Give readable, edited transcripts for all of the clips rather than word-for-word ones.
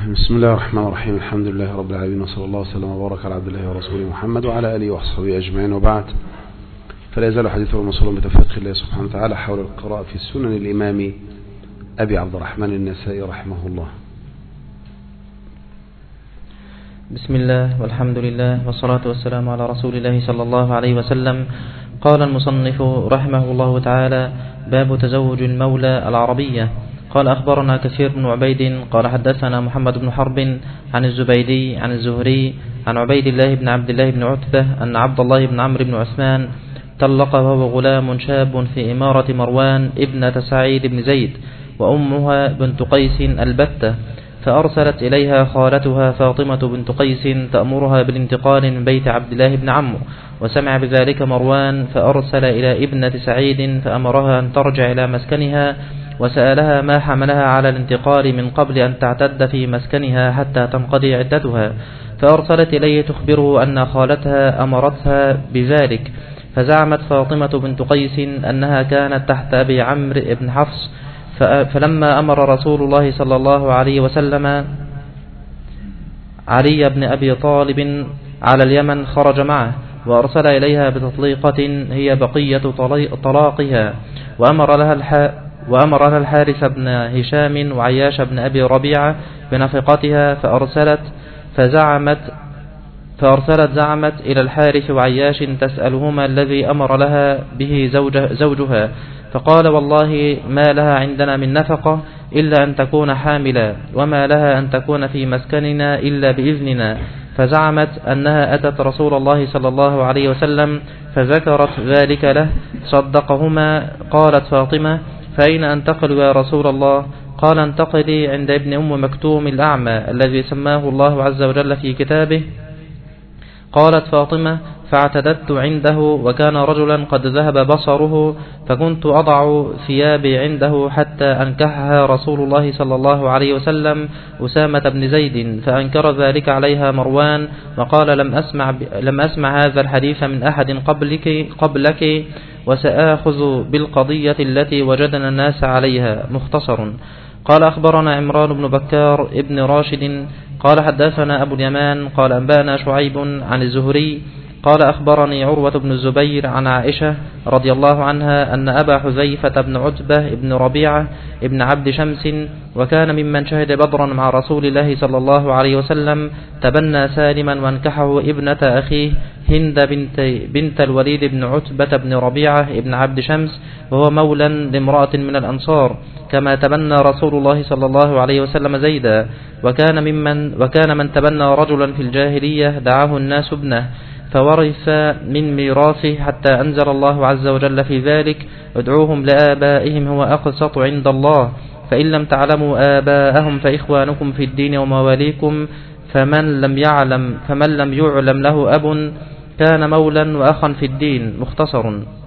بسم الله الرحمن الرحيم. الحمد لله رب العالمين، وصلى الله وسلم وبارك على عبد الله ورسوله محمد وعلى آله وصحبه أجمعين، وبعد. فلا يزال حديثه موصولا بتوفيق الله سبحانه وتعالى حول القراءة في سنن الإمام أبي عبد الرحمن النسائي رحمه الله. بسم الله والحمد لله والصلاة والسلام على رسول الله صلى الله عليه وسلم. قال المصنف رحمه الله تعالى: باب تزوج المولى العربية. قال أخبرنا كثير بن عبيد قال حدثنا محمد بن حرب عن الزبيدي عن الزهري عن عبيد الله بن عبد الله بن عتبة أن عبد الله بن عمرو بن عثمان طلق وهو غلام شاب في إمارة مروان ابنة سعيد بن زيد، وأمها بنت قيس البتة، فأرسلت إليها خالتها فاطمة بنت قيس تأمرها بالانتقال من بيت عبد الله بن عمرو، وسمع بذلك مروان فأرسل إلى ابنة سعيد فأمرها أن ترجع إلى مسكنها، وسألها ما حملها على الانتقال من قبل أن تعتد في مسكنها حتى تنقضي عدتها، فأرسلت إليه تخبره أن خالتها أمرتها بذلك، فزعمت فاطمة بنت قيس أنها كانت تحت أبي عمرو بن حفص، فلما أمر رسول الله صلى الله عليه وسلم علي بن أبي طالب على اليمن خرج معه، وأرسل إليها بتطليقة هي بقية طلاقها، وأمر لها الحارث بن هشام وعياش بن أبي ربيعة بنفقتها، زعمت إلى الحارث وعياش تسألهما الذي أمر لها به زوجها، فقال: والله ما لها عندنا من نفقة إلا أن تكون حاملا، وما لها أن تكون في مسكننا إلا بإذننا. فزعمت أنها أتت رسول الله صلى الله عليه وسلم فذكرت ذلك له، صدقهما. قالت فاطمة: فأين أنتقل يا رسول الله؟ قال: انتقلي عند ابن أم مكتوم الأعمى الذي سماه الله عز وجل في كتابه. قالت فاطمة: فاعتددت عنده، وكان رجلا قد ذهب بصره، فكنت أضع ثيابي عنده حتى أنكحها رسول الله صلى الله عليه وسلم أسامة بن زيد، فأنكر ذلك عليها مروان وقال: لم أسمع هذا الحديث من أحد قبلك، وسآخذ بالقضية التي وجدنا الناس عليها. مختصر. قال أخبرنا عمران بن بكار ابن راشد قال حدثنا أبو اليمان قال أنبانا شعيب عن الزهري قال أخبرني عروة بن الزبير عن عائشة رضي الله عنها أن أبا حذيفة بن عتبة بن ربيعة ابن عبد شمس، وكان ممن شهد بدرا مع رسول الله صلى الله عليه وسلم، تبنى سالما وانكحه ابنة أخيه هند بنت الوليد بن عتبة بن ربيعة ابن عبد شمس، وهو مولى لامرأة من الأنصار، كما تبنى رسول الله صلى الله عليه وسلم زيدا. وكان من تبنى رجلا في الجاهلية دعاه الناس ابنه، فورث من ميراثه حتى أنزل الله عز وجل في ذلك: ادعوهم لآبائهم هو أقسط عند الله، فإن لم تعلموا آباءهم فإخوانكم في الدين ومواليكم، فمن لم يعلم له أب كان مولا وأخا في الدين. مختصر.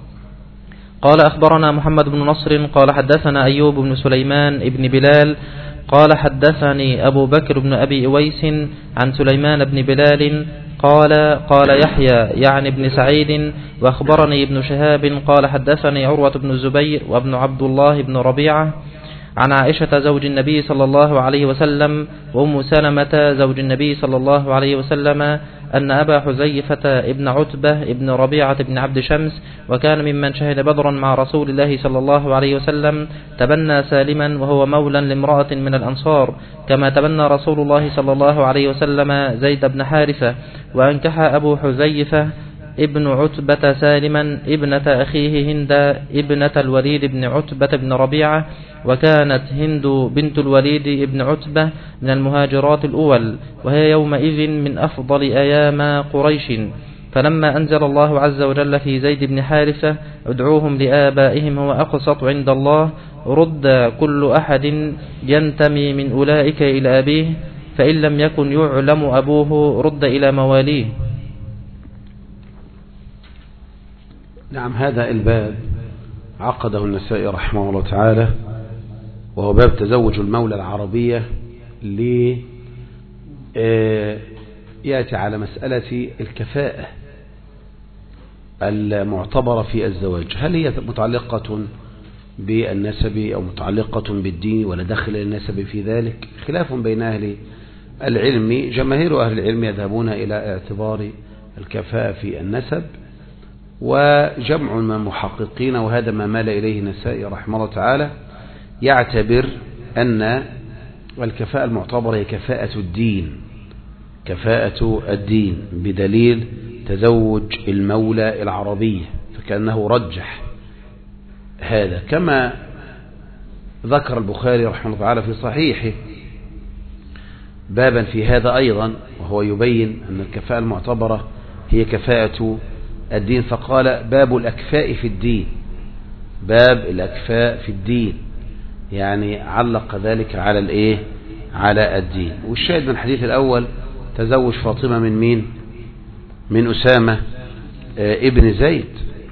قال أخبرنا محمد بن نصر قال حدثنا أيوب بن سليمان ابن بلال قال حدثني أبو بكر بن أبي أويس عن سليمان بن بلال قال يحيى يعني ابن سعيد، وأخبرني ابن شهاب قال حدثني عروة بن الزبير وابن عبد الله بن ربيعة عن عائشة زوج النبي صلى الله عليه وسلم وأم سلمة زوج النبي صلى الله عليه وسلم أن أبا حذيفة ابن عتبة ابن ربيعة ابن عبد شمس، وكان ممن شهد بدرا مع رسول الله صلى الله عليه وسلم، تبنى سالما وهو مولى لامرأة من الأنصار، كما تبنى رسول الله صلى الله عليه وسلم زيد بن حارثة، وأنكح أبو حذيفة ابن عتبة سالما ابنة أخيه هند ابنة الوليد بن عتبة بن ربيعة، وكانت هند بنت الوليد ابن عتبة من المهاجرات الأول، وهي يومئذ من أفضل أيام قريش. فلما أنزل الله عز وجل في زيد بن حارثة: ادعوهم لآبائهم هو أقسط عند الله، رد كل أحد ينتمي من أولئك إلى أبيه، فإن لم يكن يعلم أبوه رد إلى مواليه. نعم، هذا الباب عقده النسائي رحمه الله تعالى، وهو باب تزوج المولى العربية يأتي على مسألة الكفاءة المعتبرة في الزواج، هل هي متعلقة بالنسب أو متعلقة بالدين، ولا دخل النسب في ذلك؟ خلاف بين أهل العلم جماهير أهل العلم يذهبون إلى اعتبار الكفاءة في النسب، وجمع من المحققين وهذا ما مال إليه النسائي رحمه الله تعالى يعتبر أن الكفاءة المعتبرة هي كفاءة الدين، كفاءة الدين بدليل تزوج المولى العربية، فكأنه رجح هذا، كما ذكر البخاري رحمه الله تعالى في صحيحه بابا في هذا أيضا، وهو يبين أن الكفاءة المعتبرة هي كفاءة الدين، فقال باب الأكفاء في الدين، باب الأكفاء في الدين، يعني علق ذلك على الإيه؟ على الدين. والشاهد من الحديث الأول تزوج فاطمة من مين؟ من أسامة ابن زيد،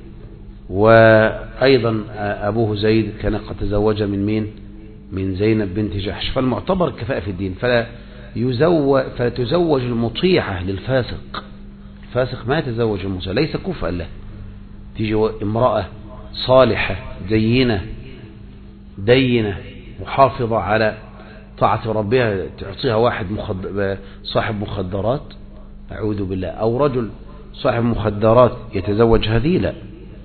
وأيضا أبوه زيد كان قد تزوج من مين؟ من زينب بنت جحش. فالمعتبر الكفاءة في الدين، فلا تزوج المطيعة للفاسق، الفاسق ما يتزوج المطيعة، ليس كفءا له. تيجي امرأة صالحة دينة محافظة على طاعة ربها تعطيها واحد صاحب مخدرات، أعوذ بالله، أو رجل صاحب مخدرات يتزوج هذه، لا.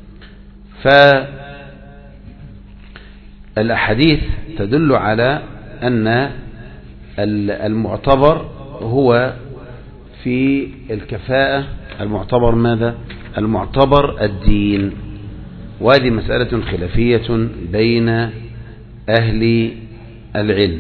فالأحاديث تدل على أن المعتبر هو في الكفاءة المعتبر ماذا؟ المعتبر الدين. وهذه مسألة خلافية بين أهل العلم.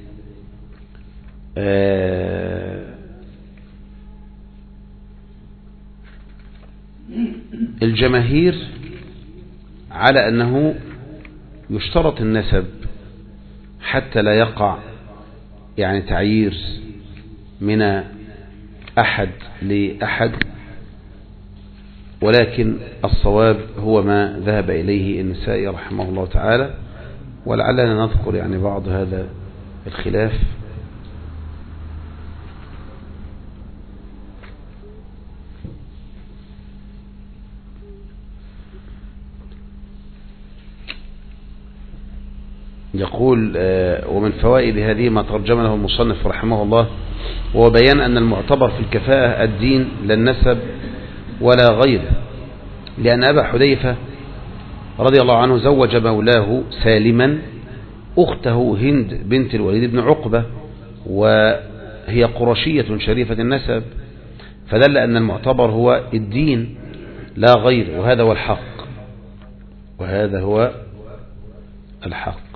الجماهير على أنه يشترط النسب حتى لا يقع يعني تعيير من أحد لأحد، ولكن الصواب هو ما ذهب إليه النسائي رحمه الله تعالى، ولعلنا نذكر يعني بعض هذا الخلاف. يقول ومن فوائد هذه ما ترجم له المصنف رحمه الله، وهو بيان أن المعتبر في الكفاءة الدين لا النسب ولا غيره، لأن أبا حذيفة رضي الله عنه زوج مولاه سالما أخته هند بنت الوليد بن عقبة، وهي قرشية شريفة النسب، فدل أن المعتبر هو الدين لا غير، وهذا هو الحق، وهذا هو الحق.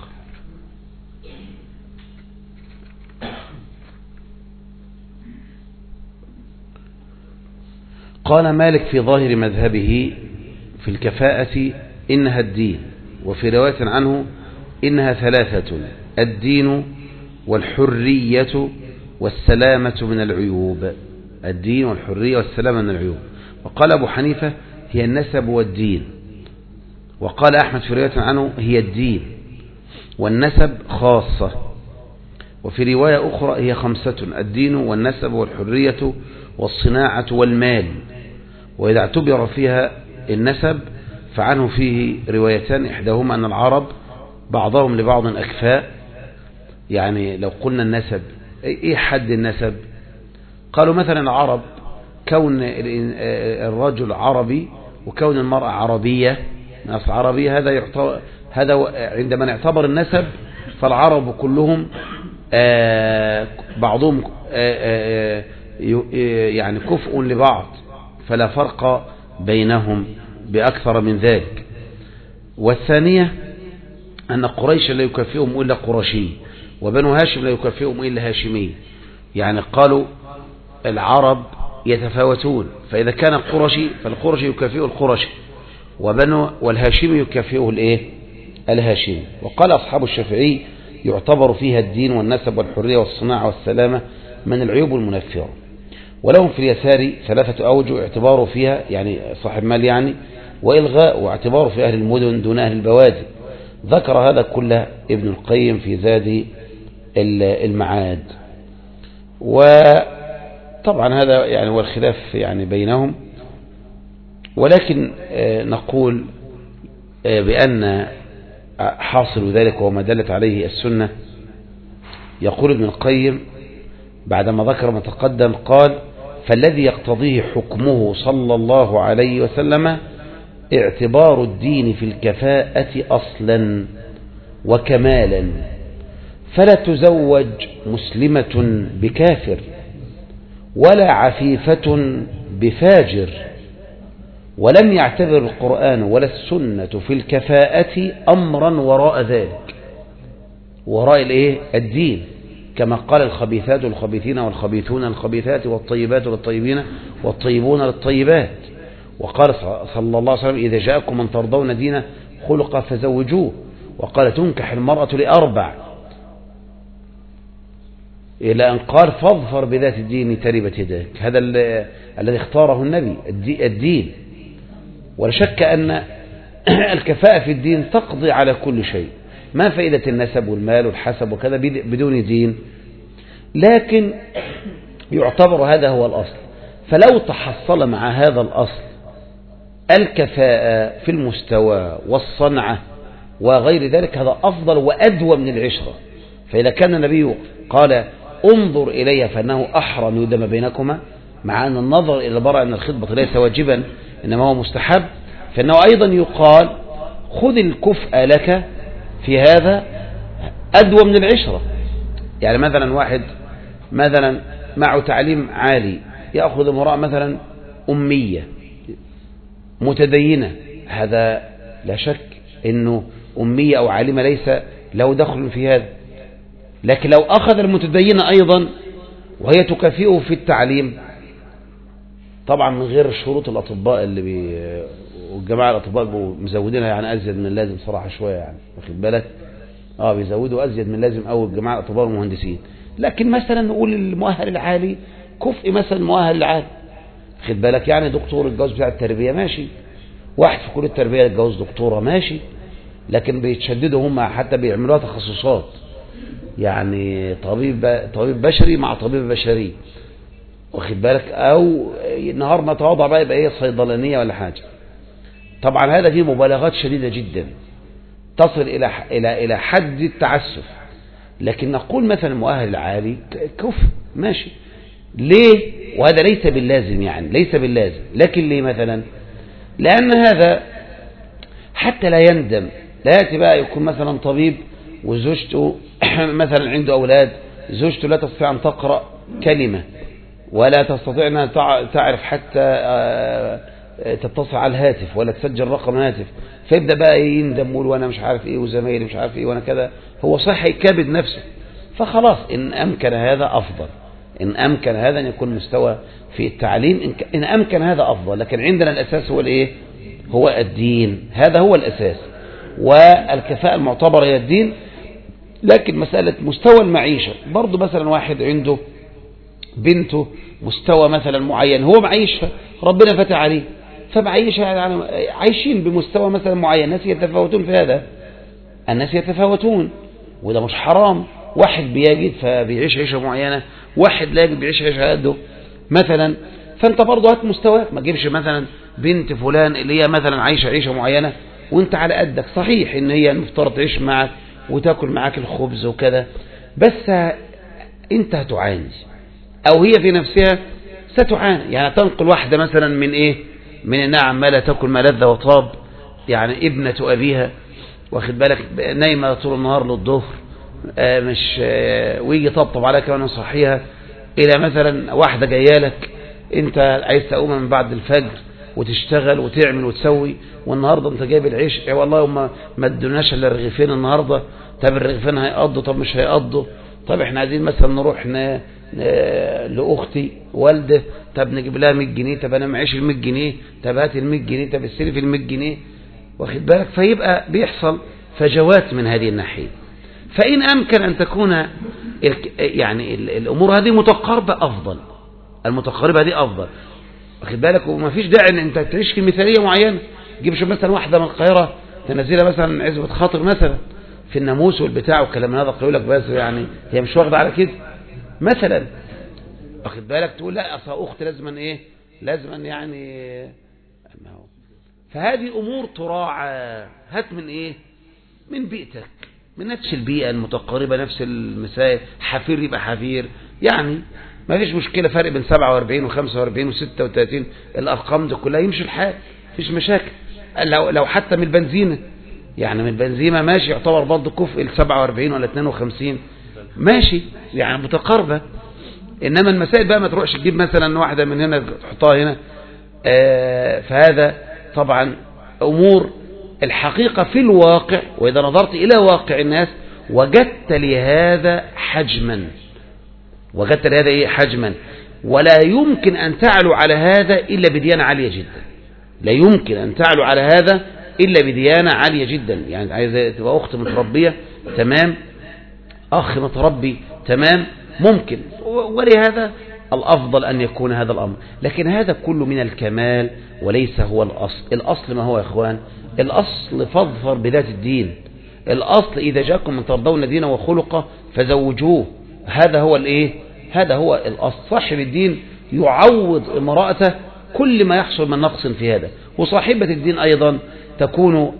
قال مالك في ظاهر مذهبه في الكفاءة إنها الدين، وفي رواية عنه إنها ثلاثة: الدين والحرية والسلامة من العيوب، الدين والحرية والسلامة من العيوب. وقال أبو حنيفة هي النسب والدين، وقال أحمد في رواية عنه هي الدين والنسب خاصة، وفي رواية أخرى هي خمسة: الدين والنسب والحرية والصناعة والمال. وإذا اعتبر فيها النسب فعنه فيه روايتان، إحداهما أن العرب بعضهم لبعض أكفاء. يعني لو قلنا النسب، إيه حد النسب؟ قالوا مثلا العرب كون الرجل عربي وكون المرأة عربية من أصل عربية، هذا عندما نعتبر النسب فالعرب كلهم بعضهم يعني كفء لبعض، فلا فرق بينهم بأكثر من ذلك. والثانية أن قريش لا يكفئهم إلا قرشي، وبنو هاشم لا يكفئهم إلا هاشمي. يعني قالوا العرب يتفاوتون، فإذا كان قرشي فالقرشي يكفئه القرشي، والهاشمي يكفئه الهاشمي. وقال أصحاب الشافعي يعتبر فيها الدين والنسب والحرية والصناعة والسلامة من العيوب المنفرة. ولهم في اليسار ثلاثة أوجه اعتباره فيها، يعني صاحب مال يعني، وإلغاء واعتباره في أهل المدن دون أهل البوادي. ذكر هذا كله ابن القيم في زاد المعاد. وطبعا هذا يعني هو الخلاف يعني بينهم، ولكن نقول بأن حاصل ذلك وما دلت عليه السنة. يقول ابن القيم بعدما ذكر ما تقدم قال فالذي يقتضيه حكمه صلى الله عليه وسلم اعتبار الدين في الكفاءة أصلا وكمالا، فلا تزوج مسلمة بكافر ولا عفيفة بفاجر. ولم يعتبر القرآن ولا السنة في الكفاءة أمرا وراء ذلك، وراء الدين، كما قال الخبيثات للخبيثين والخبيثون للخبيثات والطيبات للطيبين والطيبون للطيبات. وقال صلى الله عليه وسلم إذا جاءكم من ترضون دينه خلقا فزوجوه. وقال تنكح المرأة لأربع، إلى أن قال فاظفر بذات الدين تربت يداك. هذا الذي اختاره النبي الدين. ولا شك أن الكفاءة في الدين تقضي على كل شيء. ما فائدة النسب والمال والحسب وكذا بدون دين؟ لكن يعتبر هذا هو الأصل. فلو تحصل مع هذا الأصل الكفاءة في المستوى والصنعة وغير ذلك هذا أفضل وأدوى من العشرة. فإذا كان النبي قال انظر إلي فإنه أحرى أن يدم بينكما، مع أن النظر إلى البراءة من الخطبة ليس واجبا إنما هو مستحب، فإنه أيضا يقال خذ الكفء لك في هذا أدوى من العشرة. يعني مثلا واحد مثلا معه تعليم عالي يأخذ امرأة مثلا أمية متدينة، هذا لا شك إنه أمية أو عالمة ليس له دخل في هذا. لكن لو أخذ المتدينة أيضا وهي تكافئه في التعليم، طبعا من غير شروط الأطباء اللي والجماعة الأطباء مزودينها يعني أزيد من اللازم صراحة شوية، يعني واخد بالك بيزودوا أزيد من اللازم أو الجماعة الأطباء والمهندسين. لكن مثلا نقول المؤهل العالي كفء مثلا المؤهل العالي، واخد بالك، يعني دكتور الجواز بتاع التربية ماشي، واحد في كل التربية الجواز دكتورة ماشي، لكن بيتشددوا هم حتى بيعملوها تخصصات، يعني طبيب بشري مع طبيب بشري، واخد بالك، او نهار ما تواضع بقى يبقى صيدلانية ولا حاجة. طبعا هذا فيه مبالغات شديدة جدا تصل الى حد التعسف. لكن نقول مثلا المؤهل العالي كفء ماشي، ليه؟ وهذا ليس باللازم، يعني ليس باللازم، لكن ليه مثلا؟ لأن هذا حتى لا يندم، لا يأتي بقى يكون مثلا طبيب وزوجته مثلا عنده أولاد، زوجته لا تستطيع أن تقرأ كلمة ولا تستطيع أن تعرف حتى تتصل على الهاتف ولا تسجل رقم هاتف، فيبدأ بقى يندم وأنا مش عارف إيه وزمايلي مش عارف إيه وأنا كذا. هو صح يكابد نفسه، فخلاص إن أمكن هذا أفضل، إن أمكن هذا أن يكون مستوى في التعليم، إن أمكن هذا أفضل. لكن عندنا الأساس هو هو الدين، هذا هو الأساس، والكفاءة المعتبرة هي الدين. لكن مسألة مستوى المعيشة برضو، مثلا واحد عنده بنته مستوى مثلا معين هو معيشها، ربنا فتح عليه فمعيشها، يعني عايشين بمستوى مثلا معين، الناس يتفاوتون في هذا، الناس يتفاوتون وده مش حرام. واحد بيجد فبيعيش عيشة معينة، واحد لا يجد بيعيش عيشة قده مثلا، فانت برضو هات مستواك، ما تجيبش مثلا بنت فلان اللي هي مثلا عايشة عيشة معينة وانت على قدك. صحيح ان هي المفترض تعيش معك وتاكل معك الخبز وكذا، بس انت هتعاني او هي في نفسها ستعاني. يعني تنقل واحدة مثلا من انها عمالة تاكل ما لذ وطاب، يعني ابنة ابيها، واخد بالك، نايمة طول النهار للظهر، مش ويجي طبطب عليها كمان يصحيها، الى مثلا واحدة جايه لك انت عايز تقوم من بعد الفجر وتشتغل وتعمل وتسوي، والنهارده انت جايب العيش، والله ما ادوناش الا رغيفين النهارده، طب الرغيفين هيقضوا، طب مش هيقضوا، طب احنا عايزين مثلا نروح لاختي والده، طب نجيب لها 100 جنيه، طب انا معيش ال 100 جنيه، طب هات ال 100 جنيه، طب استلف ال 100 جنيه، واخد بالك. فيبقى بيحصل فجوات من هذه الناحيه. فإن أمكن أن تكون يعني الأمور هذه متقاربة أفضل، المتقاربة هذه أفضل، واخد بالك. وما فيش داعي أن أنت تعيش في مثالية معينة، تجيبش مثلا واحدة من القاهرة تنزلها مثلا عزبة خاطر مثلا في الناموس والبتاع والكلام هذا، يقول لك بس يعني هي مش واخدة على كده مثلا، واخد بالك، تقول لا أصلا أختي لازما لازما يعني. فهذه أمور تراعى. هات من من بيئتك، من نفس البيئة المتقاربة، نفس المسائل، حفير يبقى حفير، يعني ما فيش مشكلة فرق بين 47 و45 و36 الأرقام دي كلها يمشي الحال، فيش مشاكل. لو حتى من البنزينة، يعني من البنزيمة ماشي، يعتبر برضه كفء ال 47 ولا 52 ماشي، يعني متقاربة. إنما المسائل بقى ما تروحش تجيب مثلا واحدة من هنا تحطها هنا. فهذا طبعا أمور الحقيقة في الواقع، وإذا نظرت إلى واقع الناس وجدت لهذا حجما، وجدت لهذا إيه حجما، ولا يمكن أن تعلو على هذا إلا بديانة عالية جدا. لا يمكن أن تعلو على هذا إلا بديانة عالية جدا. يعني عايزة تبقى أخت متربية تمام، أخ متربي تمام، ممكن، ولهذا الأفضل أن يكون هذا الأمر. لكن هذا كله من الكمال وليس هو الأصل. الأصل ما هو يا إخوان؟ الأصل فاظفر بذات الدين. الأصل إذا جاءكم من ترضون دينه وخلقه فزوجوه. هذا هو الإيه؟ هذا هو الأصل. صاحب الدين يعوض امرأته كل ما يحصل من نقص في هذا، وصاحبة الدين أيضا تكون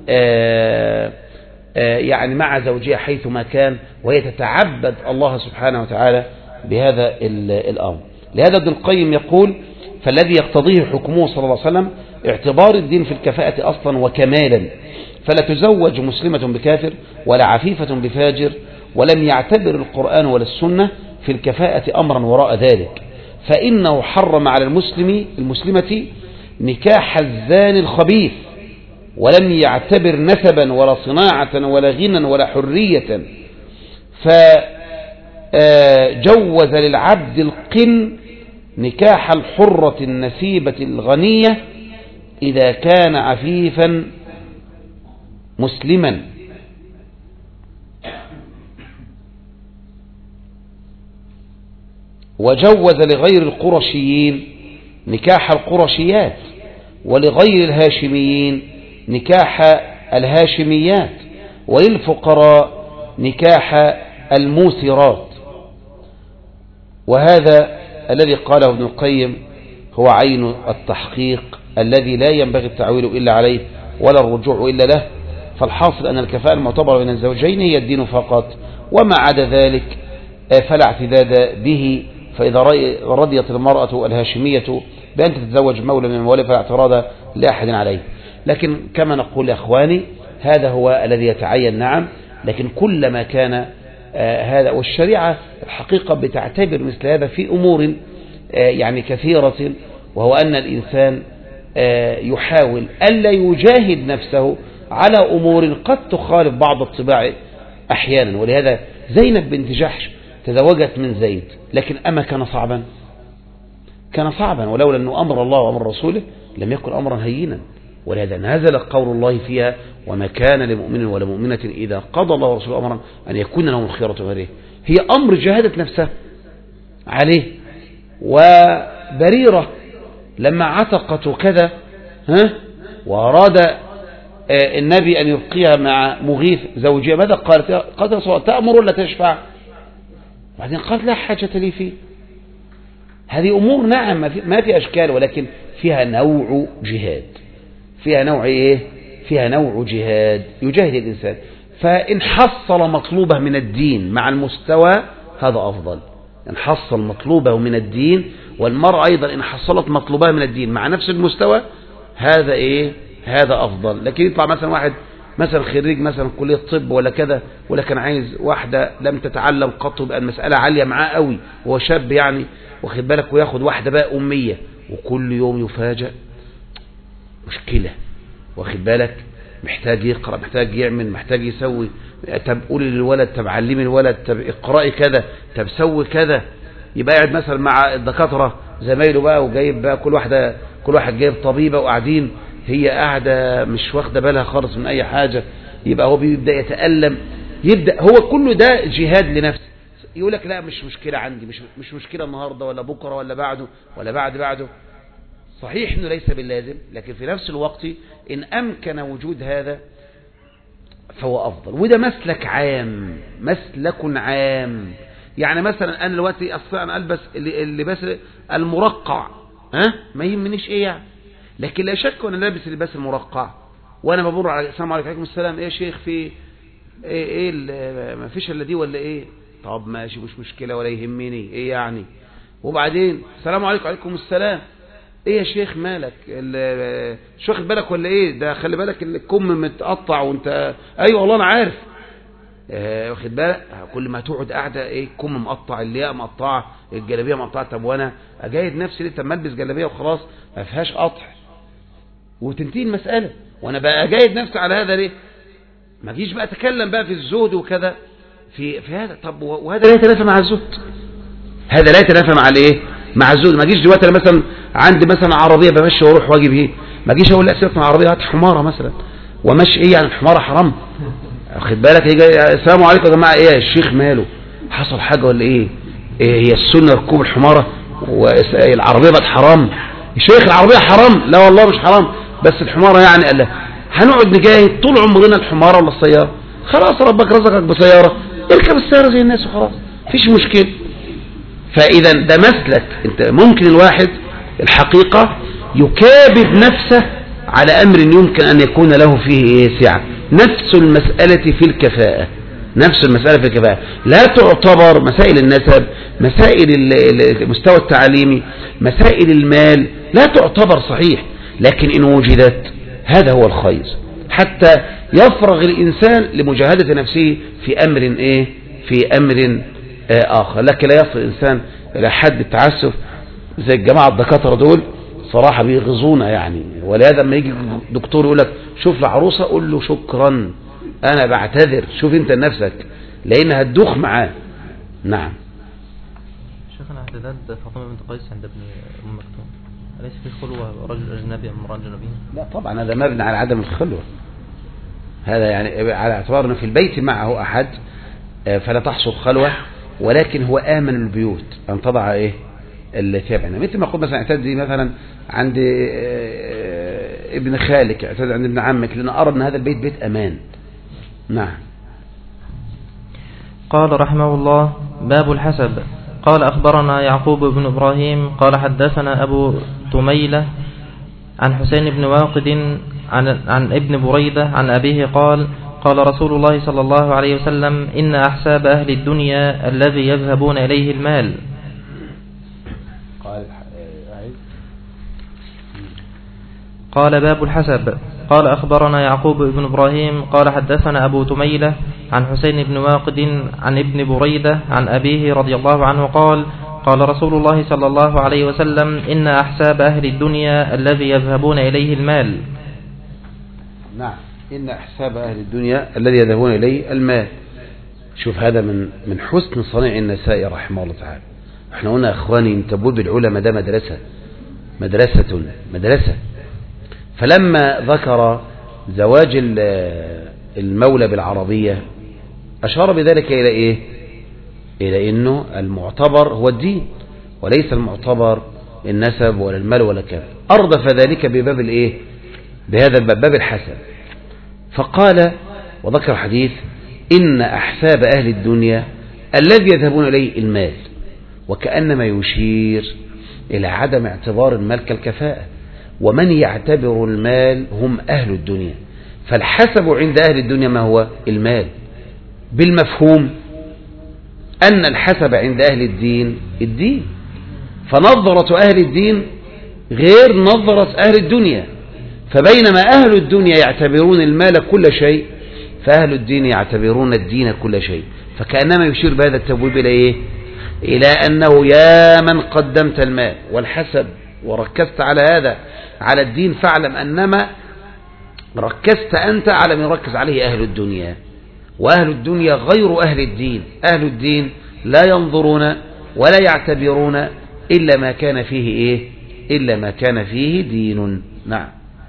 يعني مع زوجها حيثما كان، وهي تتعبد الله سبحانه وتعالى بهذا الأمر. لهذا ابن القيم يقول: فالذي يقتضيه حكمه صلى الله عليه وسلم اعتبار الدين في الكفاءة أصلا وكمالا، فلا تزوج مسلمة بكافر ولا عفيفة بفاجر، ولم يعتبر القرآن ولا السنة في الكفاءة أمرا وراء ذلك، فإنه حرم على المسلمة نكاح الزاني الخبيث، ولم يعتبر نسبا ولا صناعة ولا غنى ولا حرية، فجوز للعبد القن نكاح الحرة النسيبة الغنية إذا كان عفيفا مسلما. وجوز لغير القرشيين نكاح القرشيات، ولغير الهاشميين نكاح الهاشميات، وللفقراء نكاح الموسرات. وهذا الذي قاله ابن القيم هو عين التحقيق الذي لا ينبغي التعويل إلا عليه ولا الرجوع إلا له. فالحاصل أن الكفاءة المعتبرة بين الزوجين هي الدين فقط، وما عدا ذلك فلا اعتداد به. فإذا رضيت المرأة الهاشمية بأن تتزوج مولى من الموالي فلا اعتراض لأحد عليه. لكن كما نقول يا أخواني هذا هو الذي يتعين، نعم، لكن كلما كان هذا، والشريعة الحقيقة بتعتبر مثل هذا في أمور يعني كثيرة، وهو أن الإنسان يحاول ألا يجاهد نفسه على أمور قد تخالف بعض الطباع أحيانا. ولهذا زينب بنت جحش تزوجت من زيد، لكن أما كان صعبا؟ كان صعبا، ولولا أنه أمر الله وأمر رسوله لم يكن أمرا هينا. ولهذا نزل قول الله فيها: وما كان لمؤمن ولا مؤمنة إذا قضى الله ورسوله أمرا أن يكون لهم الخيرة غيره. هي أمر جاهدت نفسها عليه. وبريرة لما عتقت وكذا وأراد النبي أن يبقيها مع مغيث زوجها، ماذا قالت؟ قالت: رسول الله تأمر ولا تشفع؟ بعدين قالت: لا حاجة لي فيه. هذه أمور نعم ما في أشكال، ولكن فيها نوع جهاد، فيها نوع إيه؟ فيها نوع جهاد يجاهد الإنسان. فإن حصل مطلوبه من الدين مع المستوى هذا أفضل، إن حصل مطلوبه من الدين، والمرأة أيضا إن حصلت مطلوبها من الدين مع نفس المستوى هذا إيه؟ هذا أفضل. لكن يطلع مثلا واحد مثلا خريج مثلا كلية طب ولا كذا، ولا كان عايز واحدة لم تتعلم قط، بقى المسألة عالية معاه قوي، وهو شاب يعني، واخد بالك، وياخد واحدة بقى أمية وكل يوم يفاجأ، مشكلة، واخد بالك، محتاج يقرأ، محتاج يعمل، محتاج يسوي. طب قولي للولد، طب علمي الولد، طب اقرأي كذا، طب سوي كذا. يبقى قاعد مثلا مع الدكاترة زمايله بقى، وجايب بقى كل واحد جايب طبيبة، وقاعدين هي قاعدة مش واخدة بالها خالص من أي حاجة. يبقى هو بيبدأ يتألم، يبدأ هو كله ده جهاد لنفسه. يقول لك لا مش مشكلة عندي، مش مشكلة النهاردة ولا بكرة ولا بعده ولا بعده. صحيح انه ليس باللازم، لكن في نفس الوقت ان امكن وجود هذا فهو افضل. وده مسلك عام. يعني مثلا انا دلوقتي انا البس اللباس المرقع، ما يهمنيش ايه يعني، لكن لا شك وانا لابس اللباس المرقع وانا بمر على السلام عليكم السلام، ايه يا شيخ في ايه ما فيش الا دي ولا ايه، طب ماشي مش مشكلة ولا يهمني، ايه يعني؟ وبعدين السلام عليكم. وعليكم السلام. ايه يا شيخ مالك؟ مش واخد بالك ولا ايه؟ ده خلي بالك الكم متقطع وانت. ايوه والله انا عارف. واخد بالك؟ كل ما تقعد قاعده ايه، الكم مقطع، اللياقه مقطعه، الجلابيه مقطعه. طب وانا اجاهد نفسي ليه؟ طب ما البس جلابيه وخلاص ما فيهاش قطع وتنتهي المساله. وانا بقى اجاهد نفسي على هذا ليه؟ ما جيش بقى اتكلم بقى في الزهد وكذا في هذا. طب وهذا لا يتنافى مع الزهد، هذا لا يتنافى مع الايه، مع الزهد. ما جيش دلوقتي انا مثلا عندي مثلا عربيه بمشي واروح واجيب ايه، ما جيش اقول لا سيبك من العربيه هات حماره مثلا ومشي. ايه يعني الحماره حرام؟ واخد بالك؟ يجي السلام عليكم يا جماعه، ايه الشيخ ماله؟ حصل حاجه ولا ايه؟ هي السنه ركوب الحماره والعربيه بقت حرام؟ الشيخ العربيه حرام؟ لا والله مش حرام، بس الحماره يعني. قال لا هنقعد نجاهد طول عمرنا الحماره ولا السياره؟ خلاص ربك رزقك بسياره، اركب السياره زي الناس وخلاص مفيش مشكله. فاذا ده مسلك. انت ممكن الواحد الحقيقه يكابد نفسه على امر يمكن ان يكون له فيه ايه سعه. نفس المساله في الكفاءه، نفس المساله في الكفاءه. لا تعتبر مسائل النسب، مسائل المستوى التعليمي، مسائل المال لا تعتبر صحيح، لكن ان وجدت هذا هو الخير حتى يفرغ الانسان لمجاهده نفسه في امر ايه، في امر آخر. لكن لا يصل الإنسان إلى حد التعسف زي الجماعة الدكاترة دول، صراحة بيغزونا يعني. ولهذا لما يجي دكتور يقول لك شوف العروسة قول له شكرا أنا بعتذر، شوف أنت لنفسك، لأنها هتدوخ معاه. نعم. شيخنا اعتداد فاطمة بنت قيس عند ابن أم مكتوم، أليس في خلوة رجل أجنبي أم امرأة أجنبية؟ لا طبعا هذا مبني على عدم الخلوة، هذا يعني على اعتبار أنه في البيت معه أحد فلا تحصل خلوة، ولكن هو آمن البيوت أن تضع إيه الثياب عنها. مثل ما قلت مثلا اعتدي مثلا عند ابن خالك، اعتدي عند ابن عمك، لأن أرى أن هذا البيت بيت أمان. نعم. قال رحمه الله: باب الحسب. قال أخبرنا يعقوب بن إبراهيم قال حدثنا أبو تميلة عن حسين بن واقد عن ابن بريدة عن أبيه قال: قال رسول الله صلى الله عليه وسلم: إن أحساب أهل الدنيا الذي يذهبون إليه المال. قال: باب الحسب. قال أخبرنا يعقوب بن إبراهيم قال حدثنا أبو تميلة عن حسين بن واقد عن ابن بريدة عن أبيه رضي الله عنه قال: قال رسول الله صلى الله عليه وسلم: إن أحساب أهل الدنيا الذي يذهبون إليه المال. نعم. إن أحساب أهل الدنيا الذي يذهبون إليه المال. شوف هذا من حسن صنيع النسائي رحمه الله تعالى. احنا قلنا يا اخواني ان تبويب العلماء ده مدرسة. فلما ذكر زواج المولى بالعربية أشار بذلك إلى إيه؟ إلى إنه المعتبر هو الدين وليس المعتبر النسب ولا المال ولا كذا. أردف ذلك بباب الإيه؟ بهذا الباب، باب الحسب. فقال وذكر حديث: إن أحساب أهل الدنيا الذي يذهبون إليه المال، وكأنما يشير إلى عدم اعتبار المال كالكفاءة، ومن يعتبر المال هم أهل الدنيا. فالحسب عند أهل الدنيا ما هو؟ المال، بالمفهوم أن الحسب عند أهل الدين. فنظرة أهل الدين غير نظرة أهل الدنيا. فبينما أهل الدنيا يعتبرون المال كل شيء، فأهل الدين يعتبرون الدين كل شيء. فكأنما يشير بهذا التبويب إلى إيه؟ إلى أنه يا من قدمت المال والحسب وركزت على هذا على الدين، فاعلم أنما ركزت أنت على من يركز عليه أهل الدنيا. وأهل الدنيا غير أهل الدين. أهل الدين لا ينظرون ولا يعتبرون إلا ما كان فيه إيه؟ إلا ما كان فيه دين. نعم.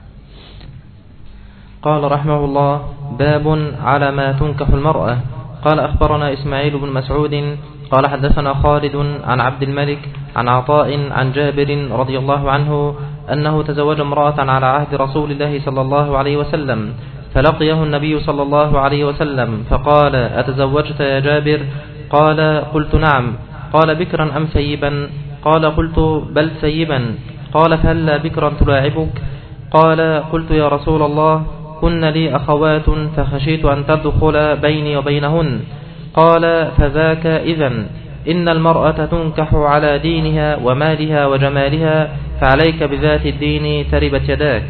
قال رحمه الله: باب على ما تنكح المرأة. قال أخبرنا إسماعيل بن مسعود قال حدثنا خالد عن عبد الملك عن عطاء عن جابر رضي الله عنه أنه تزوج امرأة على عهد رسول الله صلى الله عليه وسلم، فلقيه النبي صلى الله عليه وسلم فقال: أتزوجت يا جابر؟ قال: قلت نعم. قال: بكرا أم ثيبا؟ قال: قلت بل ثيبا. قال: فهلا بكرا تلاعبك؟ قال: قلت يا رسول الله كن لي أخوات فخشيت أن تدخل بيني وبينهن. قال فذاك إذن إن المرأة تنكح على دينها ومالها وجمالها فعليك بذات الدين تربت يداك.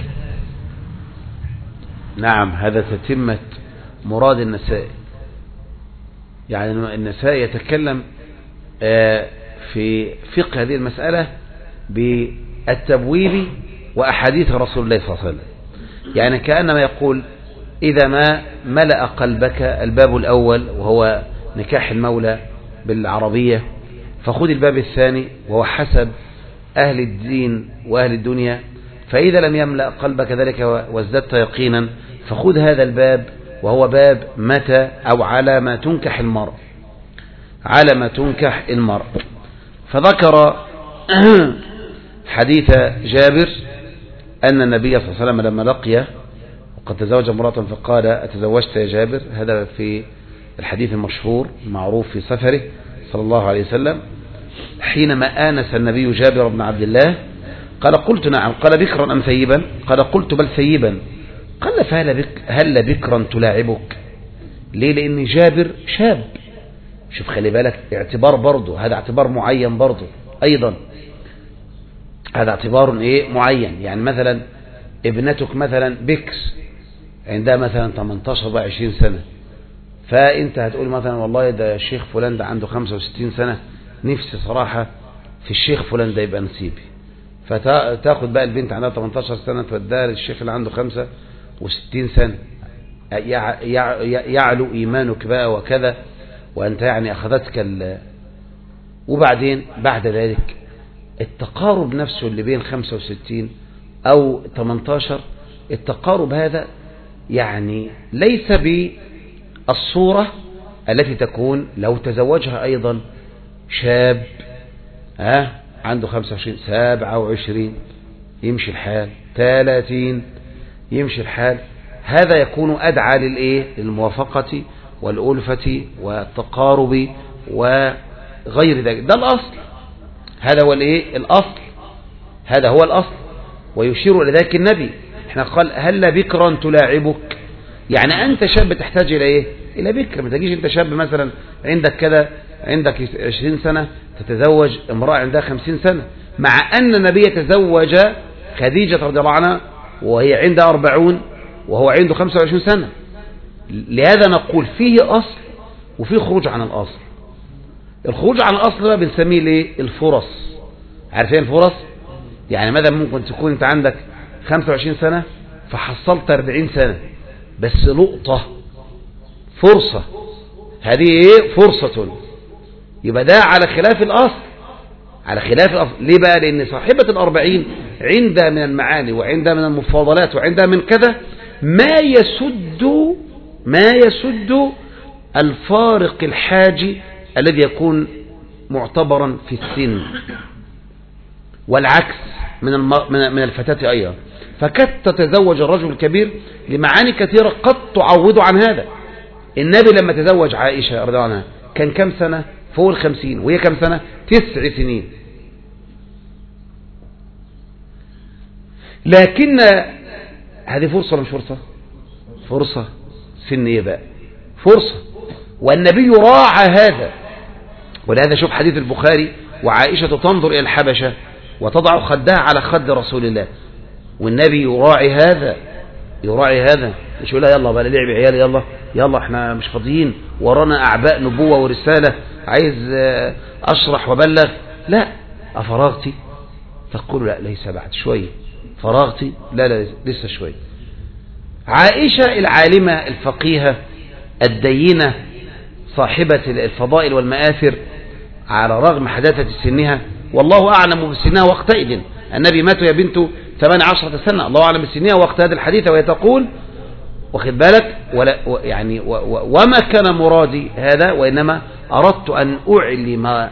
نعم، هذا تتمة مراد النسائي. يعني النسائي يتكلم في فقه هذه المسألة بالتبويب وأحاديث رسول الله صلى الله عليه وسلم. يعني كأنما يقول إذا ما ملأ قلبك الباب الأول وهو نكاح المولى بالعربية، فخذ الباب الثاني وهو حسب أهل الدين وأهل الدنيا. فإذا لم يملأ قلبك ذلك وازددت يقينا، فخذ هذا الباب وهو باب متى أو على ما تنكح المرء، على ما تنكح المرء. فذكر حديث جابر أن النبي صلى الله عليه وسلم لما لقيه وقد تزوج امرأة فقال أتزوجت يا جابر، هذا في الحديث المشهور المعروف في سفره صلى الله عليه وسلم، حينما آنس النبي جابر بن عبد الله قال قلت نعم، قال بكرا أم ثيبا؟ قال قلت بل ثيبا. قال فهل بكرا تلاعبك؟ ليه؟ لأن جابر شاب. شوف خلي بالك، اعتبار برضه، هذا اعتبار معين برضه أيضا، هذا اعتبار ايه معين. يعني مثلا ابنتك مثلا بكر عندها مثلا 18-20 سنة، فانت هتقول مثلا والله ده الشيخ فلان ده عنده 65 سنة، نفسي صراحة في الشيخ فلان ده يبقى نسيبي. فتاخد بقى البنت عندها 18 سنة توديها للشيخ اللي عنده 65 سنة، يعلو إيمانك بقى وكذا، وأنت يعني أخذتك وبعدين بعد ذلك التقارب نفسه اللي بين 65 أو 18، التقارب هذا يعني ليس بالصورة التي تكون لو تزوجها أيضا شاب عنده 25 27 يمشي الحال 30 يمشي الحال. هذا يكون أدعى للموافقة والألفة والتقارب وغير ذلك. ده الأصل، هذا هو الأصل، هذا هو الأصل. ويشير إلى ذلك النبي، احنا قال هل بكرا تلاعبك؟ يعني أنت شاب تحتاج إلى إلى بكر. ما تجيش أنت شاب مثلا عندك كذا، عندك 20 سنة تتزوج امرأة عندها 50 سنة، مع أن النبي تزوج خديجة رضي الله عنها وهي عندها 40 وهو عنده 25 سنة. لهذا نقول فيه أصل وفيه خروج عن الأصل. الخروج عن الأصل بقى بنسميه الفرص. عارفين الفرص؟ يعني مثلا ممكن تكون انت عندك 25 سنة فحصلت 40 سنة، بس لقطة فرصة، هذه فرصة، يبقى ده على خلاف الأصل، على خلاف الأصل. ليه بقى؟ لأن صاحبة 40 عندها من المعاني وعندها من المفاضلات وعندها من كذا ما يسد الفارق الحاجي الذي يكون معتبرا في السن، والعكس من الفتاة أيضا. فقد تتزوج الرجل الكبير لمعاني كثيرة قد تعوض عن هذا. النبي لما تزوج عائشة رضي الله عنها كان كم سنة؟ فوق 50، وهي كم سنة؟ 9 سنين. لكن هذه فرصة ولا مش فرصة؟ فرصة. سن ايه بقى؟ فرصة. والنبي راعى هذا. ولهذا شوف حديث البخاري، وعائشة تنظر إلى الحبشة وتضع خدها على خد رسول الله، والنبي يراعي هذا، يراعي هذا. مش يقول لها يلا بقى لعب عيالي، يلا احنا مش فاضيين، ورانا أعباء نبوة ورسالة، عايز أشرح وبلغ. لا. أفرغتي؟ تقول لا ليس بعد شوية. فرغتي؟ لا لسه شوية. عائشة العالمة الفقيهة الدينة صاحبة الفضائل والمآثر، على رغم حداثة سنها، والله أعلم بسنها وقتئذ، النبي مات يا بنت 18 سنة، الله أعلم بسنها وقت هذا الحديث، وهي تقول واخد بالك يعني وما كان مرادي هذا، وإنما أردت أن أعلم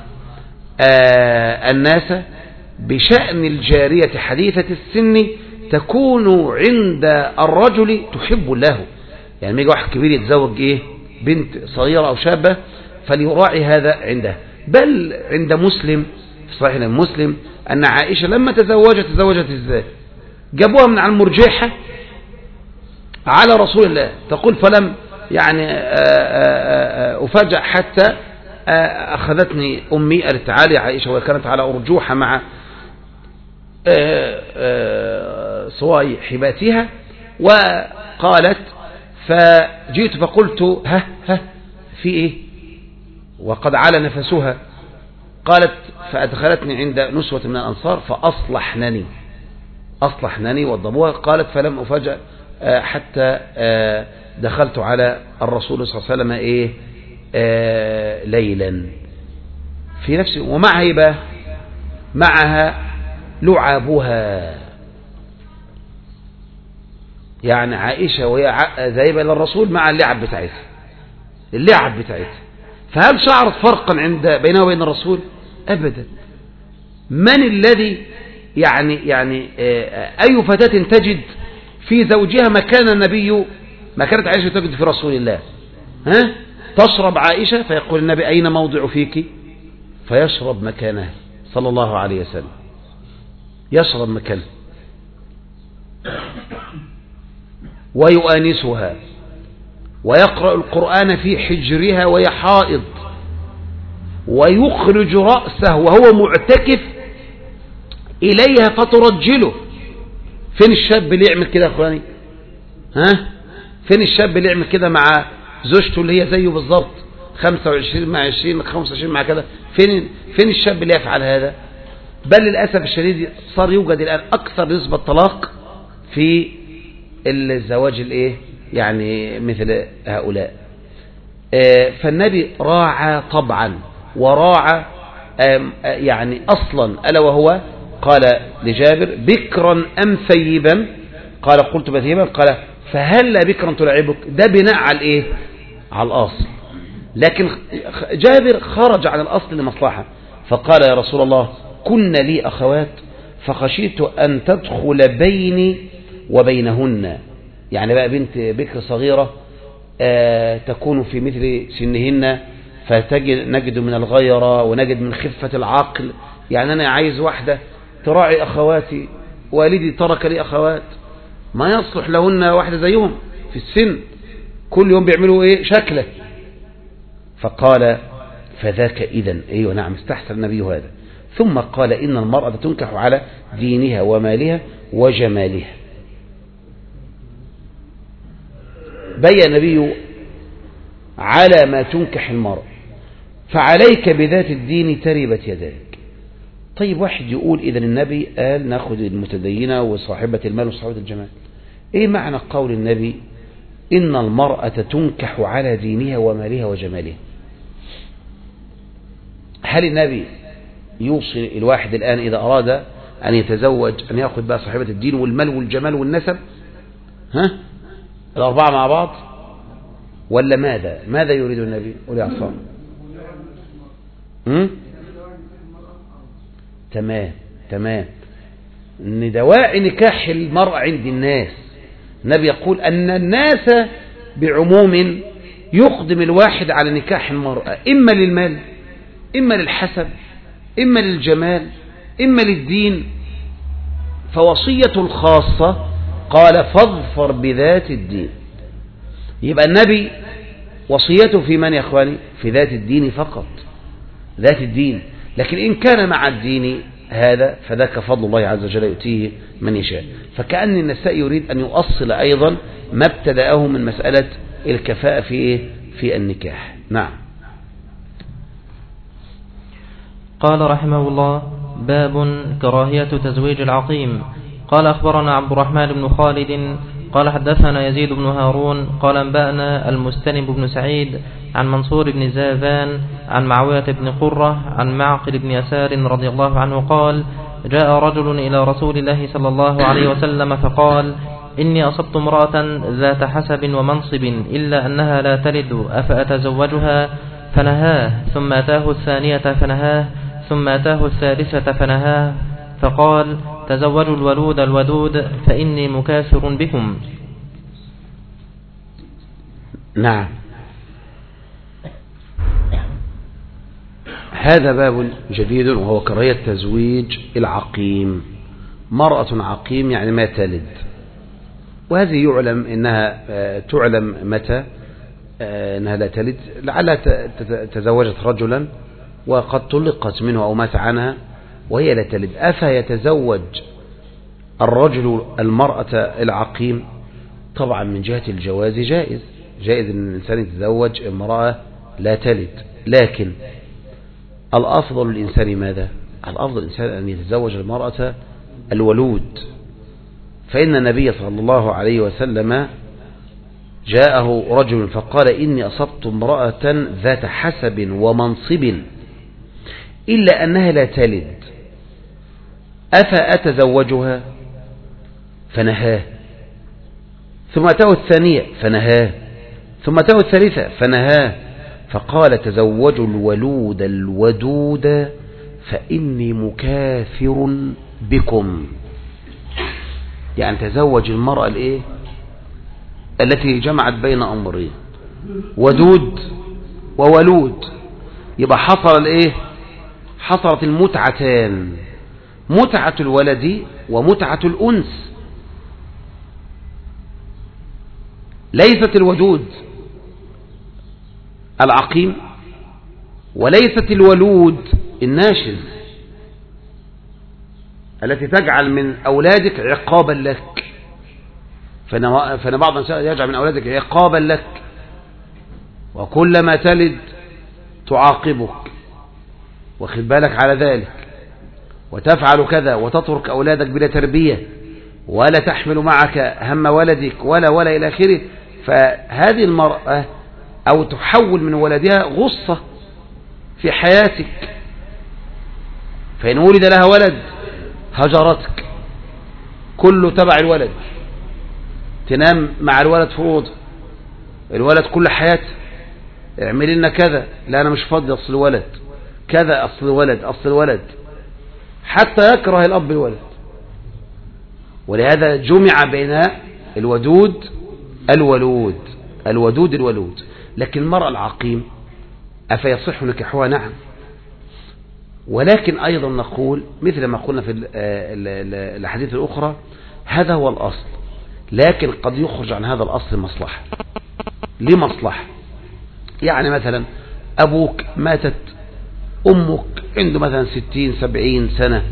الناس بشأن الجارية حديثة السن تكون عند الرجل تحب له. يعني ما يجي واحد كبير يتزوج بنت صغيرة أو شابة فليراعي هذا عنده. بل عند مسلم في صحيح مسلم أن عائشة لما تزوجت ازاي؟ جابوها من على المرجحة على رسول الله، تقول فلم يعني أفاجأ حتى أخذتني أمي قالت تعالي يا عائشة، وكانت على أرجوحة مع صواحباتها، وقالت فجئت فقلت ها في إيه، وقد على نفسها. قالت فأدخلتني عند نسوة من الأنصار فأصلحنني وضبوها. قالت فلم أفاجأ حتى دخلت على الرسول صلى الله عليه وسلم ليلا في نفسه، ومعها يبقى معها لعابها، يعني عائشة وهي ذاهبة إلى الرسول مع اللعب بتاعتها. فهل شعرت فرقا بينها وبين الرسول؟ أبدا. من الذي يعني أي فتاة تجد في زوجها مكان النبي ما كانت عائشة تجد في رسول الله؟ تشرب عائشة فيقول النبي أين موضع فيك، فيشرب مكانها صلى الله عليه وسلم، يشرب مكانها ويؤانسها ويقرأ القرآن في حجرها وهي حائض، ويخرج رأسه وهو معتكف إليها فترجله. فين الشاب اللي يعمل كده يا أخواني؟ فين الشاب اللي يعمل كده مع زوجته اللي هي زيه بالضبط، 25 مع 20 25 مع كده؟ فين الشاب اللي يفعل هذا؟ بل للأسف الشديد صار يوجد الآن أكثر نسبة طلاق في الزواج يعني مثل هؤلاء. فالنبي راعى طبعا وراعى يعني أصلا، ألا وهو قال لجابر بكرا أم ثيبا؟ قال قلت بثيبا. قال فهل بكرا تلعبك؟ ده بناء على على الأصل، لكن جابر خرج عن الأصل لمصلحة، فقال يا رسول الله كن لي أخوات فخشيت أن تدخل بيني وبينهن، يعني بقى بنت بكر صغيرة تكون في مثل سنهن، نجد من الغيرة ونجد من خفة العقل. يعني أنا عايز واحدة تراعي أخواتي، والدي ترك لي أخوات ما يصلح لهن واحدة زيهم في السن، كل يوم بيعملوا شكله. فقال فذاك إذن أيوة نعم، استحسن النبي هذا. ثم قال إن المرأة تنكح على دينها ومالها وجمالها. بين النبي على ما تنكح المرأة، فعليك بذات الدين تربت يداك. طيب واحد يقول إذن النبي قال ناخذ المتدينة وصاحبة المال وصاحبة الجمال، إيه معنى قول النبي إن المرأة تنكح على دينها ومالها وجمالها؟ هل النبي يوصي الواحد الآن إذا أراد أن يتزوج أن يأخذ بقى صاحبة الدين والمال والجمال والنسب، الأربعة مع بعض، ولا ماذا يريد النبي؟ قولي عصام. تمام. ان دواعي نكاح المرأة عند الناس، النبي يقول أن الناس بعموم يقدم الواحد على نكاح المرأة إما للمال، إما للحسب، إما للجمال، إما للدين. فوصية الخاصة قال فاظفر بذات الدين. يبقى النبي وصيته في من يا أخواني؟ في ذات الدين فقط، ذات الدين. لكن إن كان مع الدين هذا فذاك فضل الله عز وجل يؤتيه من يشاء. فكأن النساء يريد أن يؤصل أيضا ما ابتدأه من مسألة الكفاءة في النكاح. نعم. قال رحمه الله باب كراهية تزويج العقيم. قال أخبرنا عبد الرحمن بن خالد قال حدثنا يزيد بن هارون قال أنبأنا المستنب بن سعيد عن منصور بن زاذان عن معاوية بن قرة عن معقل بن يسار رضي الله عنه قال جاء رجل إلى رسول الله صلى الله عليه وسلم فقال إني أصبت امرأة ذات حسب ومنصب إلا أنها لا تلد أفأتزوجها؟ فنهاه. ثم أتاه الثانية فنهاه. ثم أتاه الثالثة فنهاه. فقال تزوجوا الولود الودود فإني مكاثر بكم. نعم. هذا باب جديد وهو كراهية تزويج العقيم. مرأة عقيم يعني ما تلد، وهذه يعلم إنها تعلم متى أنها لا تلد، لعلها تزوجت رجلا وقد طلقت منه أو مات عنها وهي لا تلد، أفيتزوج الرجل المرأة العقيم؟ طبعا من جهة الجواز جائز أن الإنسان يتزوج امرأة لا تلد، لكن الأفضل للإنسان ماذا؟ الأفضل للإنسان أن يتزوج المرأة الولود، فإن النبي صلى الله عليه وسلم جاءه رجل فقال إني أصبت امرأة ذات حسب ومنصب إلا أنها لا تلد أفأتزوجها؟ فنهاه. ثم أتاه الثانية فنهاه، ثم أتاه الثالثة فنهاه، فقال تزوجوا الولود الودود فإني مكاثر بكم. يعني تزوج المرأة الايه التي جمعت بين أمرين، ودود وولود، يبقى حصل الايه؟ حصلت المتعتان، متعة الولد ومتعة الأنس. ليست الودود العقيم وليست الولود الناشز التي تجعل من أولادك عقابا لك، فإن بعض النساء يجعل من أولادك عقابا لك، وكلما تلد تعاقبك، واخد بالك على ذلك، وتفعل كذا وتترك أولادك بلا تربية ولا تحمل معك هم ولدك ولا إلى آخره. فهذه المرأة أو تحول من ولدها غصة في حياتك، فإن ولد لها ولد هجرتك، كله تبع الولد، تنام مع الولد في أوضة، الولد كل حياته اعمل لنا كذا، لا أنا مش فاضي أصل الولد كذا، أصل الولد حتى يكره الأب الولد. ولهذا جمع بين الودود الولود. لكن المرأة العقيم أفيصح نكاحها؟ نعم، ولكن أيضا نقول مثل ما قلنا في الحديث الأخرى هذا هو الأصل، لكن قد يخرج عن هذا الأصل مصلحة. لمصلحة، يعني مثلا أبوك ماتت أمك عنده مثلا 60-70 سنة،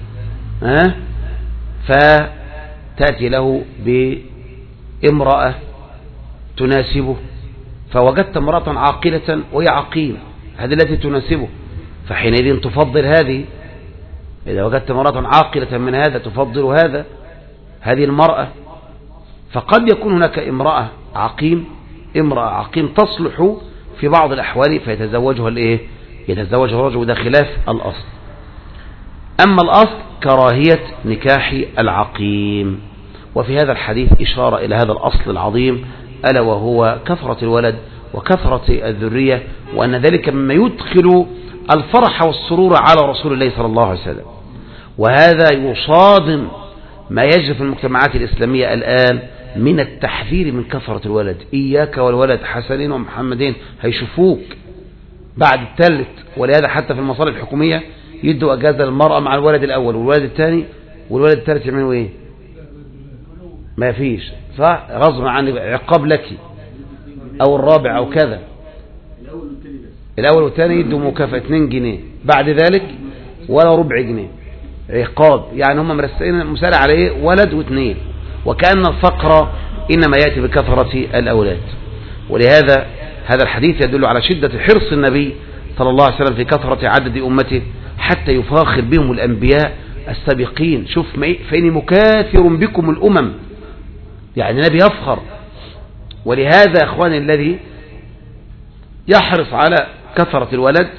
فتأتي له بامرأة تناسبه، فوجدت امرأة عاقلة وهي عقيم، هذه التي تناسبه، فحينئذ تفضل هذه. إذا وجدت امرأة عاقلة من هذا تفضل هذه المرأة. فقد يكون هناك امرأة عقيم تصلح في بعض الأحوال فيتزوجها يتزوجها الرجل، وده خلاف الأصل. أما الأصل كراهية نكاح العقيم. وفي هذا الحديث إشارة إلى هذا الأصل العظيم، ألا وهو كثرة الولد وكثرة الذرية، وأن ذلك مما يدخل الفرح والسرور على رسول الله صلى الله عليه وسلم. وهذا يصادم ما يجري في المجتمعات الإسلامية الآن من التحذير من كثرة الولد. إياك والولد، حسنين ومحمدين هيشوفوك بعد الثالث. ولهذا حتى في المصالح الحكومية يدوا أجازة للمرأة مع الولد الأول والولد الثاني، والولد الثالث يعملوا إيه؟ ما فيش، فغصب عن عقاب لك، أو الرابع أو كذا. الأول والثاني يدوا مكافأة 2 جنيه، بعد ذلك ولا ربع جنيه عقاب. يعني هم مرسلين مسألة على إيه؟ ولد و2، وكأن الفقر إنما يأتي بكثرة الأولاد. ولهذا هذا الحديث يدل على شدة حرص النبي صلى الله عليه وسلم في كثرة عدد أمته حتى يفاخر بهم الأنبياء السابقين. شوف فإني مكاثر بكم الأمم، يعني النبي يفخر. ولهذا أخواني الذي يحرص على كثرة الولد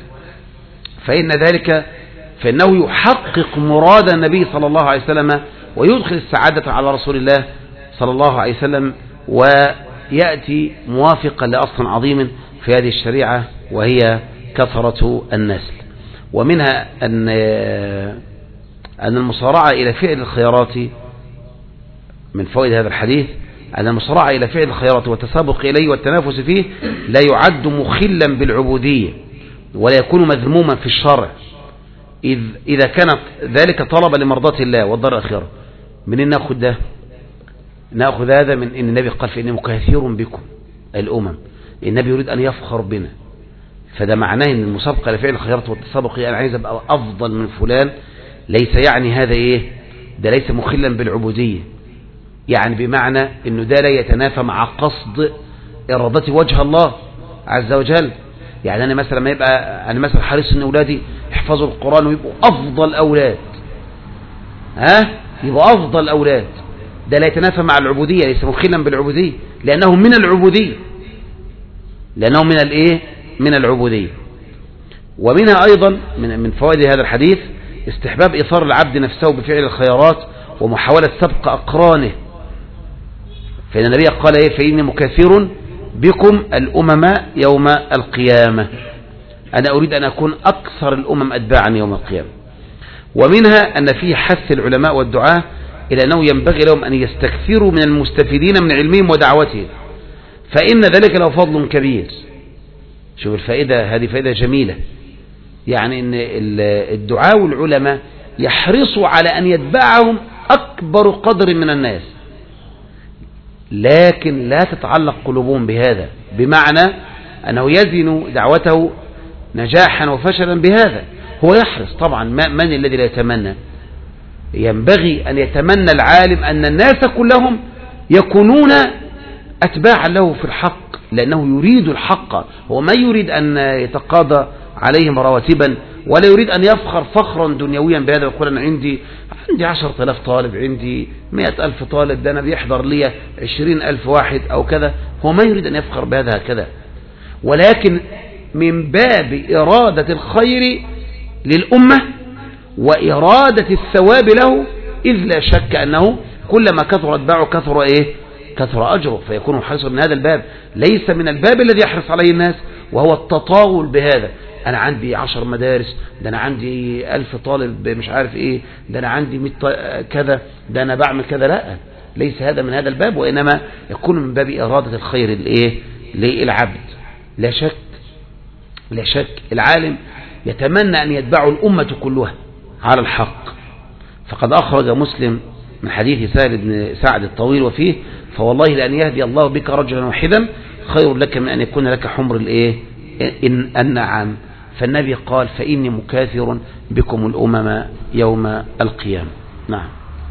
فإنه يحقق مراد النبي صلى الله عليه وسلم ويدخل السعادة على رسول الله صلى الله عليه وسلم، ويأتي موافقا لأصل عظيم في هذه الشريعة وهي كثرة النسل. ومنها أن المصارعة إلى فعل الخيرات، من فوائد هذا الحديث أن المصارعة إلى فعل الخيرات والتسابق إليه والتنافس فيه لا يعد مخلا بالعبودية ولا يكون مذموما في الشرع إذا كانت ذلك طلبا لمرضاة الله والدار الآخرة. من نأخذ ده؟ نأخذ هذا من إن النبي قال فإني مكاثر بكم الأمم، النبي يريد أن يفخر بنا، فده معناه أن المسابقة لفعل الخيرات والتسابق أنا عايز أبقى أفضل من فلان، ليس يعني هذا إيه، ده ليس مخلا بالعبودية، يعني بمعنى أنه ده لا يتنافى مع قصد إرادة وجه الله عز وجل. يعني أنا مثلا ما يبقى أنا مثلا حريص أن أولادي يحفظوا القرآن ويبقوا أفضل أولاد، يبقوا أفضل أولاد، ده لا يتنافى مع العبودية، ليس مخلا بالعبودية، لأنه من العبودية، لأنه من الإيه، من العبودية. ومنها أيضا من فوائد هذا الحديث استحباب إثار العبد نفسه بفعل الخيرات ومحاولة سبق أقرانه، فإن النبي قال إيه، فإني مكثر بكم الأمم يوم القيامة، أنا أريد أن أكون أكثر الأمم أتباعا يوم القيامة. ومنها أن فيه حث العلماء والدعاة إلى أنه ينبغي لهم أن يستكثروا من المستفيدين من علمهم ودعوتهم، فإن ذلك له فضل كبير. شوف الفائدة، هذه فائدة جميلة، يعني أن الدعاة والعلماء يحرصوا على أن يتبعهم أكبر قدر من الناس، لكن لا تتعلق قلوبهم بهذا، بمعنى أنه يزن دعوته نجاحا وفشلا بهذا. هو يحرص طبعا، من الذي لا يتمنى؟ ينبغي أن يتمنى العالم أن الناس كلهم يكونون أتباعا له في الحق، لأنه يريد الحق، هو ما يريد أن يتقاضى عليهم رواتبا، ولا يريد أن يفخر فخرا دنيويا بهذا، يقول أنا عندي 10,000 طالب، عندي 100,000 طالب، ده أنا بيحضر لي 20,000 واحد أو كذا. هو ما يريد أن يفخر بهذا هكذا، ولكن من باب إرادة الخير للأمة وإرادة الثواب له، إذ لا شك أنه كلما كثر أتباعه كثر إيه، كثر أجره، فيكون حريصا من هذا الباب، ليس من الباب الذي يحرص عليه الناس وهو التطاول بهذا. أنا عندي 10 مدارس، ده أنا عندي 1000 طالب مش عارف إيه، ده أنا عندي 100 كذا، ده أنا بعمل كذا. لا، ليس هذا من هذا الباب، وإنما يكون من باب إرادة الخير للعبد. لا شك، لا شك العالم يتمنى أن يتبعه الأمة كلها على الحق. فقد أخرج مسلم من حديث سهل بن سعد الطويل وفيه: فوالله لأن يهدي الله بك رجلا واحدا خير لك من أن يكون لك حمر النعم. فالنبي قال: فإني مكاثر بكم الأمم يوم القيامة. نعم.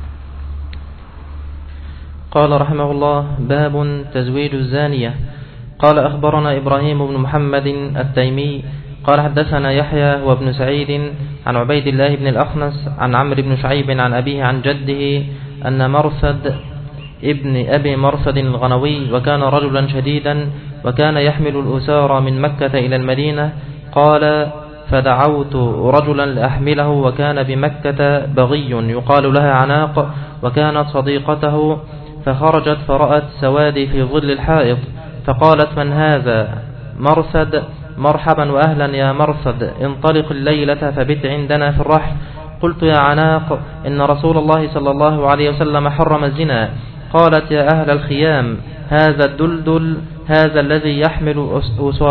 قال رحمه الله: باب تزويج الزانية. قال أخبرنا إبراهيم بن محمد التيمي قال حدثنا يحيى وابن سعيد عن عبيد الله بن الأخنس عن عمرو بن شعيب عن أبيه عن جده أن مرثد ابن أبي مرثد الغنوي وكان رجلا شديدا وكان يحمل الأسارى من مكة إلى المدينة. قال: فدعوت رجلا لأحمله وكان بمكة بغي يقال لها عناق وكانت صديقته، فخرجت فرأت سوادي في ظل الحائط، فقالت: من هذا؟ مرثد: مرحبا وأهلا يا مرثد، انطلق الليلة فبت عندنا في الرحل. قلت: يا عناق، إن رسول الله صلى الله عليه وسلم حرم الزنا. قالت: يا أهل الخيام، هذا الدلدل، هذا الذي يحمل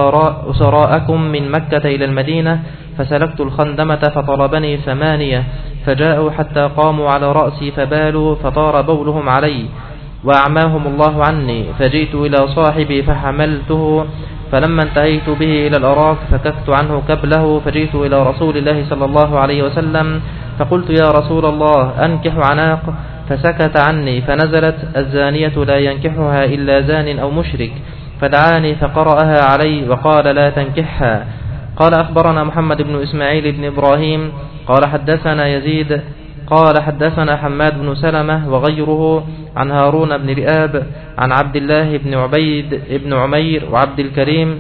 أسراءكم من مكة إلى المدينة. فسلكت الخندمة فطلبني 8، فجاءوا حتى قاموا على رأسي فبالوا، فطار بولهم علي وأعماهم الله عني، فجئت إلى صاحبي فحملته، فلما انتهيت به إلى الأراك فكفت عنه كبله، فجئت إلى رسول الله صلى الله عليه وسلم فقلت: يا رسول الله، أنكح عناق؟ فسكت عني، فنزلت: الزانية لا ينكحها إلا زان أو مشرك. فدعاني فقرأها علي وقال: لا تنكحها. قال أخبرنا محمد بن إسماعيل بن إبراهيم قال حدثنا يزيد قال حدثنا حماد بن سلمة وغيره عن هارون بن رئاب عن عبد الله بن عبيد بن عمير وعبد الكريم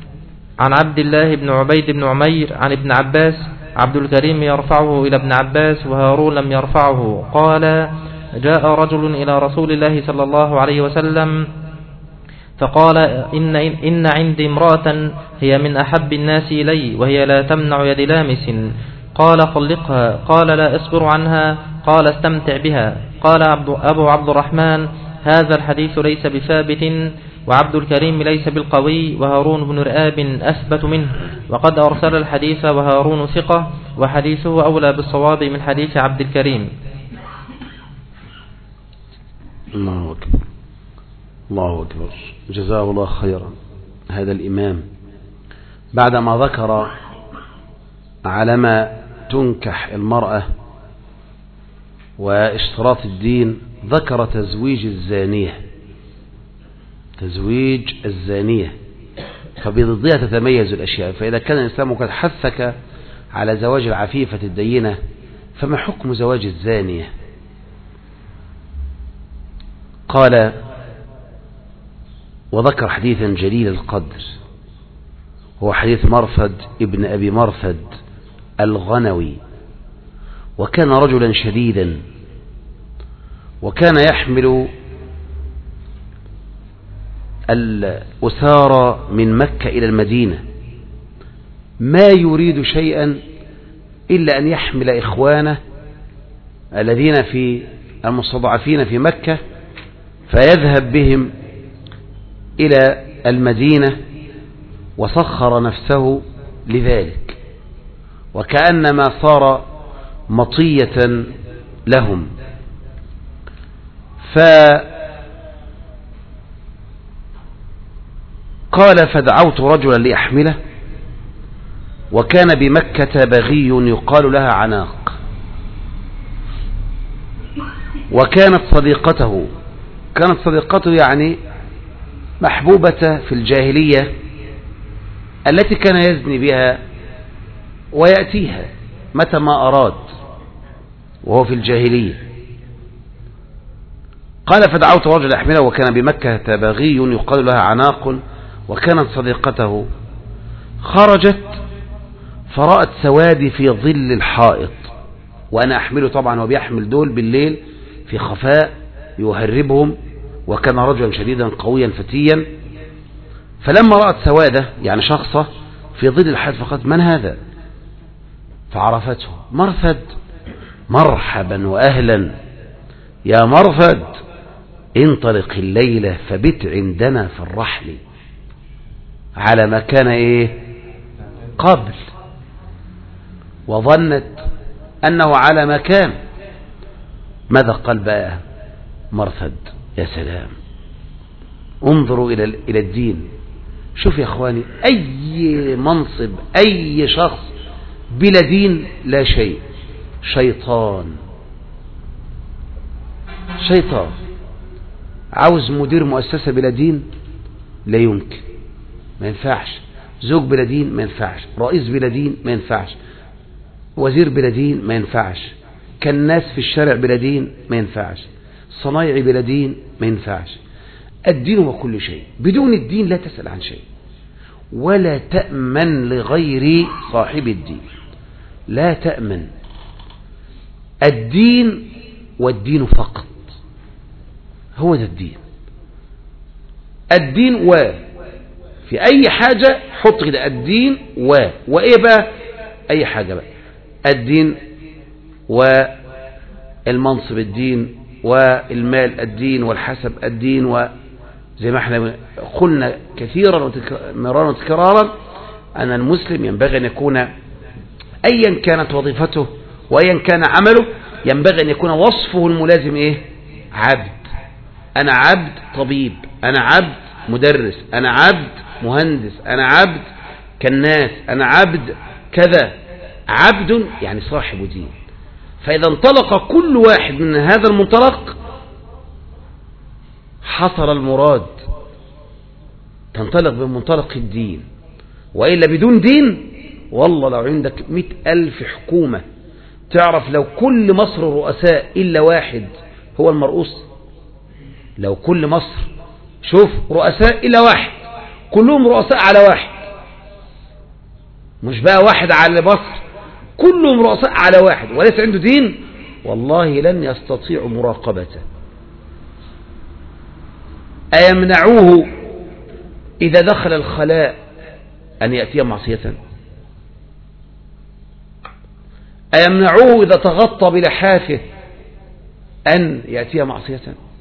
عن عبد الله بن عبيد بن عمير عن ابن عباس، عبد الكريم يرفعه إلى ابن عباس وهارون لم يرفعه. قال: جاء رجل إلى رسول الله صلى الله عليه وسلم فقال: إن عندي امرأة هي من أحب الناس إلي وهي لا تمنع يد لامس. قال: طلقها. قال: لا أصبر عنها. قال: استمتع بها. قال أبو عبد الرحمن: هذا الحديث ليس بثابت، وعبد الكريم ليس بالقوي، وهارون بن رئاب أثبت منه، وقد أرسل الحديث وهارون ثقة، وحديثه أولى بالصواب من حديث عبد الكريم. الله أكبر، الله أكبر، جزاه الله خيرا. هذا الإمام بعدما ذكر على ما تنكح المرأة واشتراط الدين ذكر تزويج الزانية فبضدها تتميز الأشياء. فإذا كان الإسلام قد حثك على زواج العفيفة الدينة فما حكم زواج الزانية؟ قال وذكر حديثا جليل القدر، هو حديث مرثد ابن أبي مرثد الغنوي، وكان رجلا شديدا وكان يحمل الأسارى من مكة إلى المدينة، ما يريد شيئا إلا أن يحمل إخوانه الذين في المستضعفين في مكة فيذهب بهم إلى المدينة، وسخر نفسه لذلك وكأنما صار مطية لهم. قال فدعوت رجلا لأحمله، وكان بمكة بغي يقال لها عناق، وكانت صديقته يعني محبوبة في الجاهلية التي كان يزني بها ويأتيها متى ما أراد وهو في الجاهلية. قال فدعوت رجل أحمله وكان بمكة بغي يقال لها عناق، وكانت صديقته خرجت فرأت سوادي في ظل الحائط، وأنا أحمله طبعا وبيحمل دول بالليل في خفاء يهربهم، وكان رجلا شديدا قويا فتيا. فلما رأت سوادة يعني شخصة في ظل الحائط فقالت من هذا؟ فعرفته مرثد. مرحبا وأهلا يا مرثد، انطلق الليلة فبت عندنا في الرحل، على ما كان قبل، وظنت أنه على ما كان. ماذا قال بقى مرثد؟ يا سلام، انظروا إلى الدين. شوف يا أخواني، أي منصب أي شخص بلا دين لا شيء، شيطان. عاوز مدير مؤسسة بلا دين؟ لا يمكن، ما ينفعش. زوج بلا دين ما ينفعش، رئيس بلا دين ما ينفعش، وزير بلا دين ما ينفعش، كالناس في الشارع بلا دين ما ينفعش، صنايعي بلا دين ما ينفعش. الدين هو كل شيء، بدون الدين لا تسأل عن شيء، ولا تأمن لغير صاحب الدين، لا تأمن. الدين والدين فقط، هو ده الدين. الدين في أي حاجة حط كده الدين وإيه بقى أي حاجة بقى، الدين والمنصب الدين والمال الدين والحسب الدين، وزي ما احنا قلنا كثيرا مرارا وتكرارا أن المسلم ينبغي أن يكون أيا كانت وظيفته وأيا كان عمله ينبغي أن يكون وصفه الملازم عبد. أنا عبد طبيب، أنا عبد مدرس، أنا عبد مهندس، أنا عبد كالناس، أنا عبد كذا. عبد يعني صاحب دين. فإذا انطلق كل واحد من هذا المنطلق حصل المراد، تنطلق بمنطلق الدين. وإلا بدون دين والله لو عندك 100,000 حكومة، تعرف لو كل مصر رؤساء إلا واحد هو المرؤوس، لو كل مصر شوف رؤساء إلا واحد كلهم رؤساء على واحد، مش بقى واحد على مصر، كلهم رؤساء على واحد وليس عنده دين، والله لن يستطيعوا مراقبته. أيمنعوه إذا دخل الخلاء أن يأتي معصية؟ أيمنعوه إذا تغطى بلحافه أن يأتي معصية؟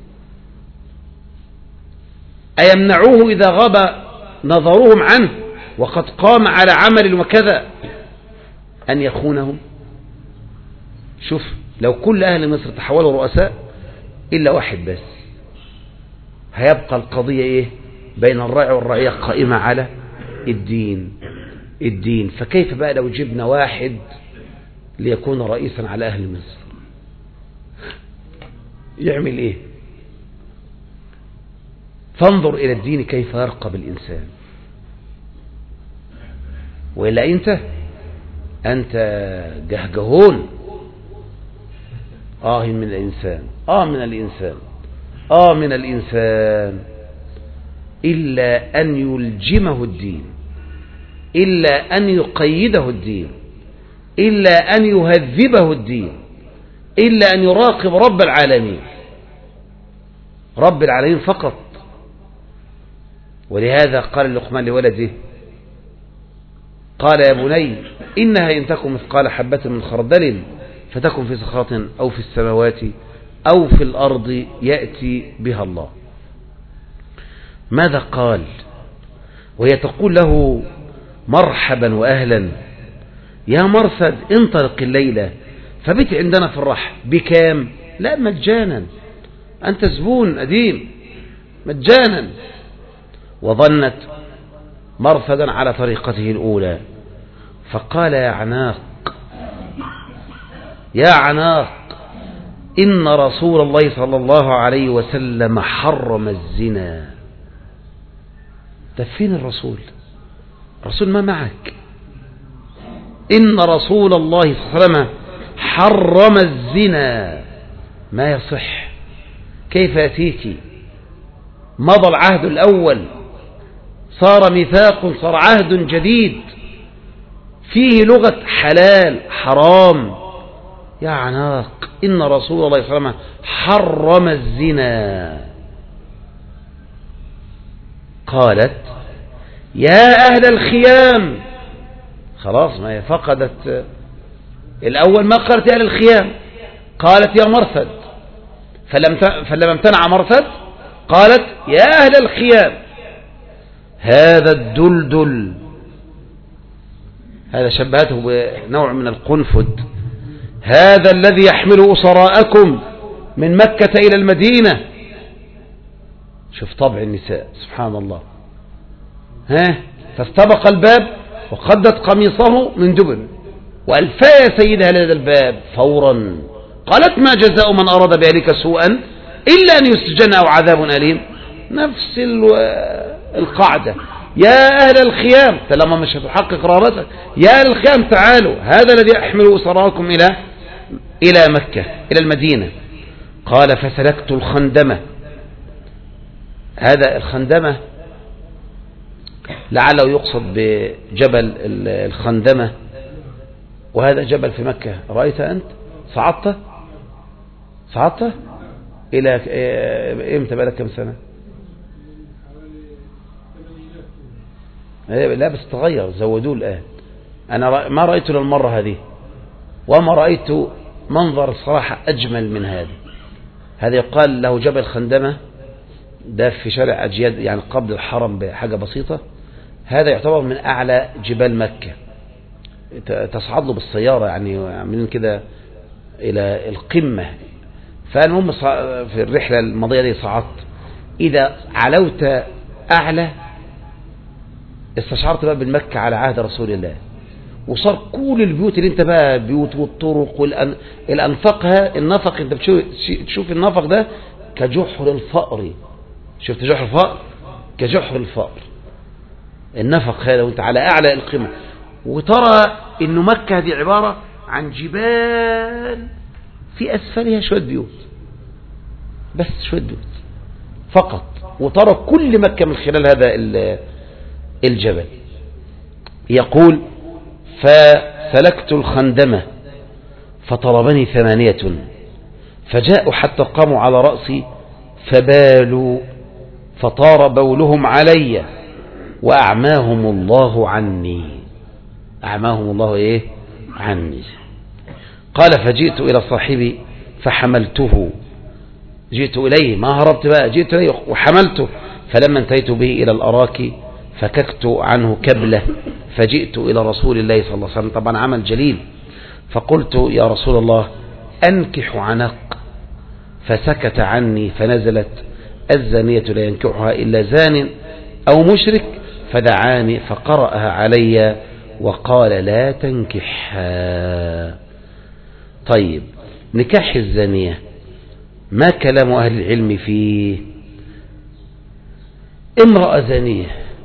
أيمنعوه إذا غاب نظرهم عنه وقد قام على عمل وكذا أن يخونهم؟ شوف لو كل أهل مصر تحولوا رؤساء إلا واحد بس، هيبقى القضية بين الراعي والرعية قائمة على الدين. فكيف بقى لو جبنا واحد ليكون رئيسا على أهل مصر؟ يعمل إيه؟ فانظر إلى الدين كيف يرقب الإنسان. وإلا أنت جهجهون. من الإنسان إلا أن يلجمه الدين، إلا أن يقيده الدين، إلا أن يهذبه الدين، إلا أن يراقب رب العالمين فقط. ولهذا قال لقمان لولده، قال يا بني إنها إن تكن مثقال حبة من خردل فتكن في صخرة أو في السماوات أو في الأرض يأتي بها الله. ماذا قال؟ وهي تقول له مرحبا وأهلا يا مرثد، انطلق الليلة فبت عندنا في الرحل. بكام؟ لا، مجانا، أنت زبون قديم، مجانا. وظنت مرثدا على طريقته الأولى، فقال يا عناق إن رسول الله صلى الله عليه وسلم حرم الزنا. فين الرسول ما معك؟ إن رسول الله صلى الله عليه وسلم حرم الزنا. ما يصح. كيف يأتيك؟ مضى العهد الأول، صار ميثاق، صار عهد جديد فيه لغة حلال حرام. يا عناق إن رسول الله صلى الله عليه وسلم حرم الزنا. قالت يا أهل الخيام. خلاص، ما هي فقدت الأول، ما قالت يا أهل الخيام، قالت يا مرثد. فلما امتنع مرثد قالت يا أهل الخيام. هذا الدلدل، هذا شبهته بنوع من القنفذ، هذا الذي يحمل أسراءكم من مكة إلى المدينة. شوف طبع النساء سبحان الله. فاستبق الباب وقدت قميصه من دبر وألفى يا سيدها لدى الباب فورا. قالت ما جزاء من أراد بذلك سوءا إلا أن يسجن أو عذاب أليم. نفس القاعدة. يا أهل الخيام، لما مش هتحقق رغبتك، يا أهل الخيام تعالوا، هذا الذي أحمل أسراكم إلى مكة إلى المدينة. قال فسلكت الخندمة. هذا الخندمة لعله يقصد بجبل الخندمة، وهذا جبل في مكة. رأيت أنت؟ صعدت إلى إمتى؟ بقى لك كم سنة؟ لا بس تغير، زودوه الآن. أنا ما رأيته للمرة هذه، وما رأيت منظر صراحة أجمل من هذا يقال له جبل خندمة، ده في شارع أجياد يعني قبل الحرم بحاجة بسيطة. هذا يعتبر من أعلى جبال مكة، تصعد له بالسيارة يعني من كده إلى القمة. فالمهم في الرحلة الماضية دي صعدت. إذا علوت أعلى استشعرت بقى بالمكة على عهد رسول الله، وصار كل البيوت اللي انت بقى بيوت والطرق والأنفاق. النفق انت تشوف النفق ده كجحر الفأر. شفت جحر الفأر؟ كجحر الفأر النفق هذا، وانت على أعلى القمة. وترى إنه مكة دي عبارة عن جبال في أسفلها شوية بيوت، بس شوية بيوت فقط. وترى كل مكة من خلال هذا الجبل. يقول فسلكت الخندمة فطلبني 8 فجاءوا حتى قاموا على رأسي فبالوا فطار بولهم علي وأعماهم الله عني. أعماهم الله عني. قال فجئت إلى صاحبي فحملته. جئت إليه، ما هربت بقى، جئت إليه وحملته. فلما انتهيت به إلى الأراك فككت عنه كبلة فجئت إلى رسول الله صلى الله عليه وسلم. طبعا عمل جليل. فقلت يا رسول الله أنكح عنق، فسكت عني. فنزلت الزانية لا ينكحها إلا زان أو مشرك فدعاني فقرأها علي وقال لا تنكحها. طيب، نكاح الزانية ما كلام أهل العلم فيه؟ امرأة زانية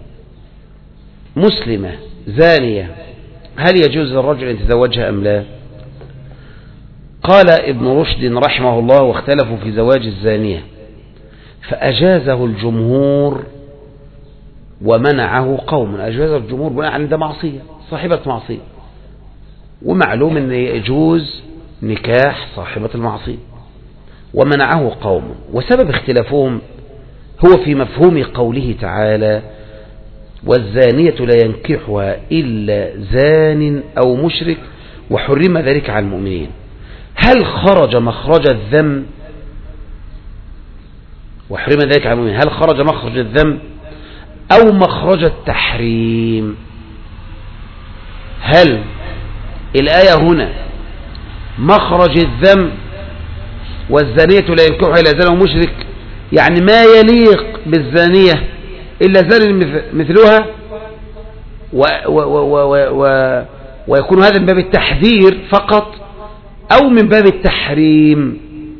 مسلمة زانية، هل يجوز للرجل أن يتزوجها أم لا؟ قال ابن رشد رحمه الله واختلفوا في زواج الزانية، فأجازه الجمهور ومنعه قوم. أجازه الجمهور بناء على ده معصية، صاحبة معصية، ومعلوم أن يجوز نكاح صاحبة المعصية، ومنعه قوم. وسبب اختلافهم هو في مفهوم قوله تعالى والزانية لا ينكحها إلا زان أو مشرك وحرم ذلك على المؤمنين. هل خرج مخرج الذم وحرم ذلك على المؤمنين؟ هل خرج مخرج الذم أو مخرج التحريم؟ هل الآية هنا مخرج الذم والزانية لا ينكحها إلا زان أو مشرك، يعني ما يليق بالزانية إلا زان مثلها، ويكون هذا من باب التحذير فقط أو من باب التحريم؟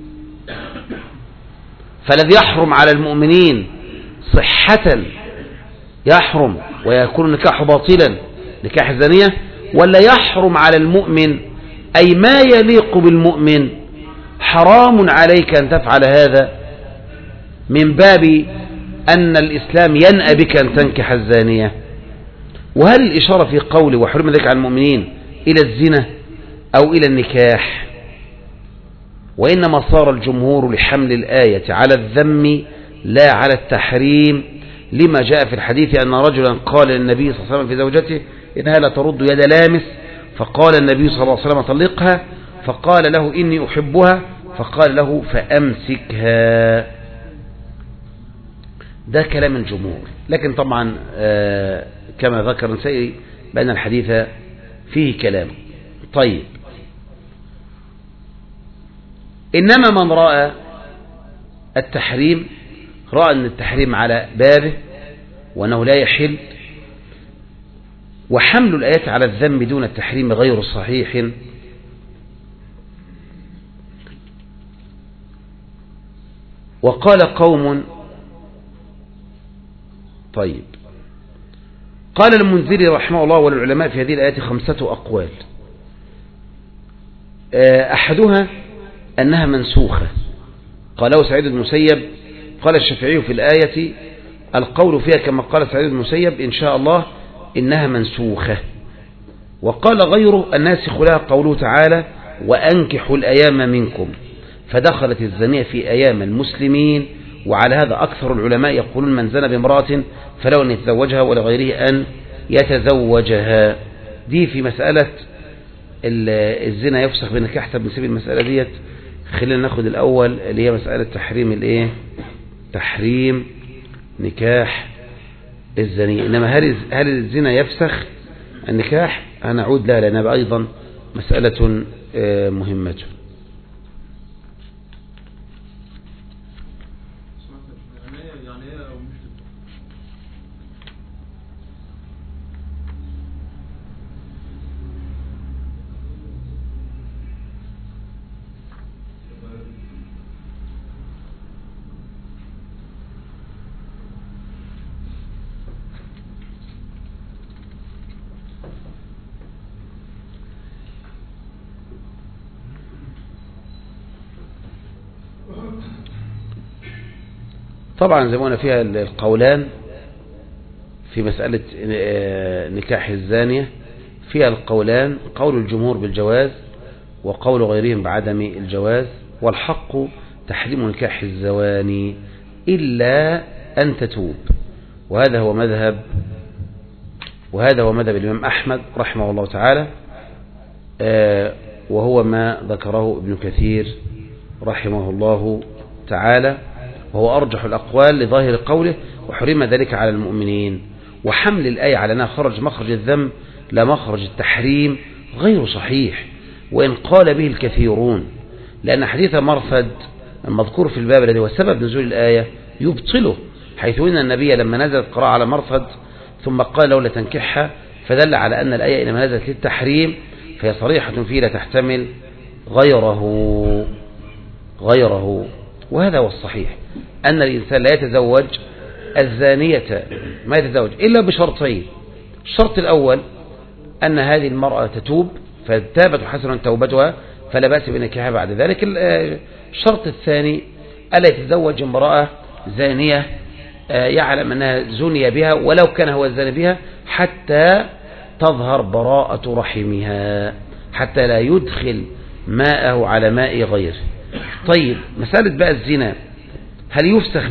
فالذي يحرم على المؤمنين صحة يحرم ويكون النكاح باطلا نكاح الزانية، ولا يحرم على المؤمن أي ما يليق بالمؤمن حرام عليك أن تفعل هذا من باب أن الإسلام ينأى بك أن تنكح الزانية؟ وهل الإشارة في قوله وحرم ذلك على المؤمنين إلى الزنا أو إلى النكاح؟ وإنما صار الجمهور لحمل الآية على الذم لا على التحريم، لما جاء في الحديث أن رجلا قال للنبي صلى الله عليه وسلم في زوجته إنها لا ترد يد لامس، فقال النبي صلى الله عليه وسلم طلقها، فقال له إني أحبها، فقال له فأمسكها. ده كلام الجمهور، لكن طبعا كما ذكر نسائي بأن الحديث فيه كلام. طيب، إنما من رأى التحريم رأى أن التحريم على بابه وأنه لا يحل، وحمل الآيات على الذم دون التحريم غير صحيح. وقال قوم طيب، قال المنذري رحمه الله والعلماء في هذه الآيات 5 أقوال. أحدها أنها منسوخة، قاله سعيد بن المسيب. قال الشافعي في الآية القول فيها كما قال سعيد بن المسيب إن شاء الله إنها منسوخة. وقال غيره الناسخ لها قوله تعالى وأنكحوا الأيام منكم، فدخلت الزانية في أيام المسلمين. وعلى هذا أكثر العلماء يقولون من زنى بامرأة فلو أن يتزوجها ولغيره أن يتزوجها. دي في مسألة الزنا يفسخ بالنكاح. طب نسيب المسألة ديت، خلينا ناخد الأول اللي هي مسألة تحريم الإيه؟ تحريم نكاح الزانية. إنما هل الزنا يفسخ النكاح؟ هنعود لها لأنها أيضا مسألة مهمة. طبعا زي ما قلنا فيها القولان في مسألة نكاح الزانية، فيها القولان، قول الجمهور بالجواز وقول غيرهم بعدم الجواز. والحق تحريم نكاح الزواني إلا أن تتوب، وهذا هو مذهب الإمام أحمد رحمه الله تعالى، وهو ما ذكره ابن كثير رحمه الله تعالى، وهو أرجح الأقوال لظاهر قوله وحرم ذلك على المؤمنين. وحمل الآية على أنها خرج مخرج الذم لا مخرج التحريم غير صحيح، وإن قال به الكثيرون، لأن حديث مرثد المذكور في الباب الذي هو سبب نزول الآية يبطله، حيث إن النبي لما نزل القراءة على مرصد ثم قال له لا تنكحها، فدل على أن الآية إنما نزلت للتحريم، فهي صريحة فيه لا تحتمل غيره. وهذا هو الصحيح، أن الإنسان لا يتزوج الزانية، ما يتزوج إلا بشرطين. الشرط الأول أن هذه المرأة تتوب، فتابت حسنا توبتها فلا بأس بنكاحها بعد ذلك. الشرط الثاني ألا يتزوج امرأة زانية يعلم أنها زني بها ولو كان هو الزاني بها، حتى تظهر براءة رحمها، حتى لا يدخل ماءه على ماء غيره. طيب مسألة بقى الزنا، هل يفسخ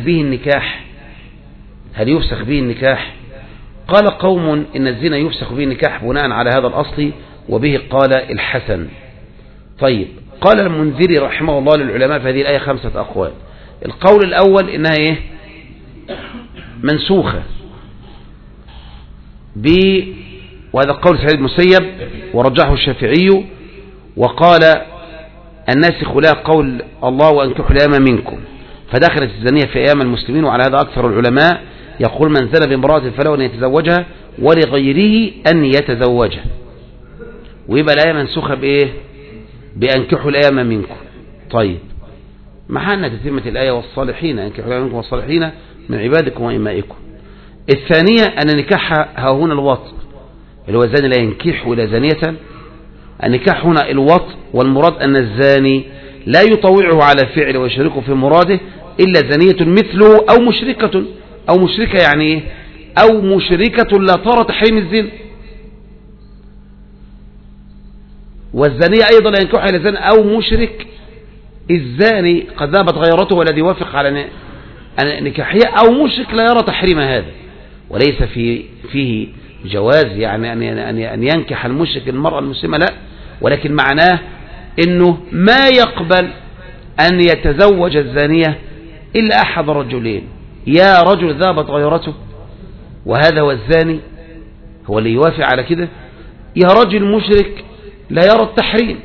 به النكاح؟ قال قوم إن الزنا يفسخ به النكاح بناء على هذا الأصل، وبه قال الحسن. طيب قال المنذري رحمه الله للعلماء في هذه الآية 5 أقوال. القول الأول إنها منسوخة وهذا قول سعيد المسيب ورجحه الشافعي، وقال الناسخ لها قول الله وأنكحوا الأيام منكم، فدخلت الزانية في أيام المسلمين، وعلى هذا أكثر العلماء. يقول من زنى بامرأة فله أن يتزوجها ولغيره أن يتزوجها، ويبقى الآية منسوخة بأنكحوا الأيام منكم. طيب محلنا تتمة الآية والصالحين، أنكحوا الأيام منكم والصالحين من عبادكم وإمائكم. الثانية أن نكاح ها هنا الوطء، اللي هو الزاني لا ينكح إلى زانية. النكاح هنا الوطء، والمراد أن الزاني لا يطوعه على فعل ويشاركه في مراده إلا زانية مثله أو مشركة يعني أو مشركة لا ترى تحريم الزنا. والزانية أيضا لا ينكح إلى زاني أو مشرك. الزاني قد ذهبت غيرته والذي يوافق على نكاحية، أو مشرك لا يرى تحريم هذا، وليس فيه جواز يعني أن ينكح المشرك المرأة المسلمة، لا، ولكن معناه أنه ما يقبل أن يتزوج الزانية إلا أحد رجلين: يا رجل ذهبت غيرته وهذا هو الزاني هو اللي يوافق على كده، يا رجل مشرك لا يرى التحريم.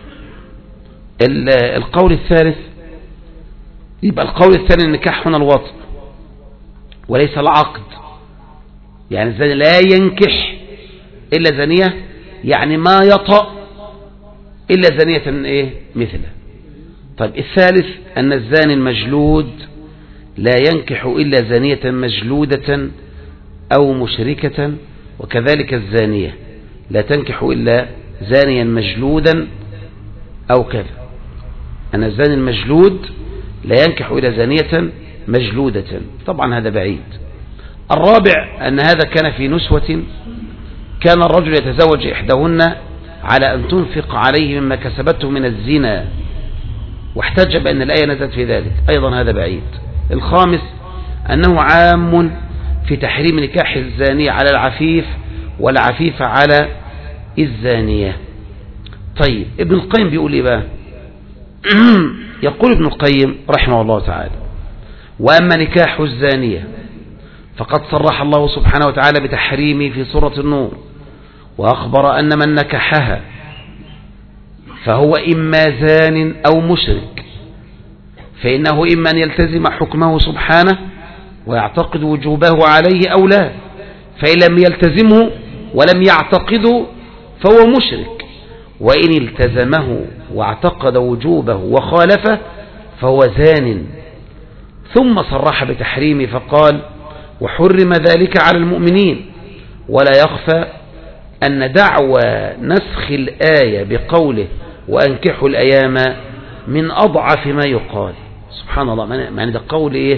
القول الثالث، يبقى القول الثاني النكاح هنا الوطء وليس العقد، يعني الزاني لا ينكح إلا زانية، يعني ما يطأ إلا زانية مثله. طيب الثالث أن الزاني المجلود لا ينكح إلا زانية مجلودة أو مشركة، وكذلك الزانية لا تنكح إلا زانيا مجلودا أو كذا. أن الزاني المجلود لا ينكح إلا زانية مجلودة، طبعا هذا بعيد. الرابع أن هذا كان في نسوة، كان الرجل يتزوج إحداهن على أن تنفق عليه مما كسبته من الزنا، واحتج بأن الآية نزلت في ذلك، أيضا هذا بعيد. الخامس أنه عام في تحريم نكاح الزانية على العفيف والعفيف على الزانية. طيب ابن القيم بيقول إيه بقى؟ يقول ابن القيم رحمه الله تعالى: وأما نكاح الزانية فقد صرح الله سبحانه وتعالى بتحريمه في سورة النور، وأخبر أن من نكحها فهو إما زان أو مشرك، فإنه إما أن يلتزم حكمه سبحانه ويعتقد وجوبه عليه أو لا، فإن لم يلتزمه ولم يعتقده فهو مشرك، وإن التزمه واعتقد وجوبه وخالفه فهو زان. ثم صرح بتحريمه فقال: وحرم ذلك على المؤمنين. ولا يخفى أن دعوى نسخ الآية بقوله وأنكحوا الأيام من أضعف ما يقال. سبحان الله، معنى ده قول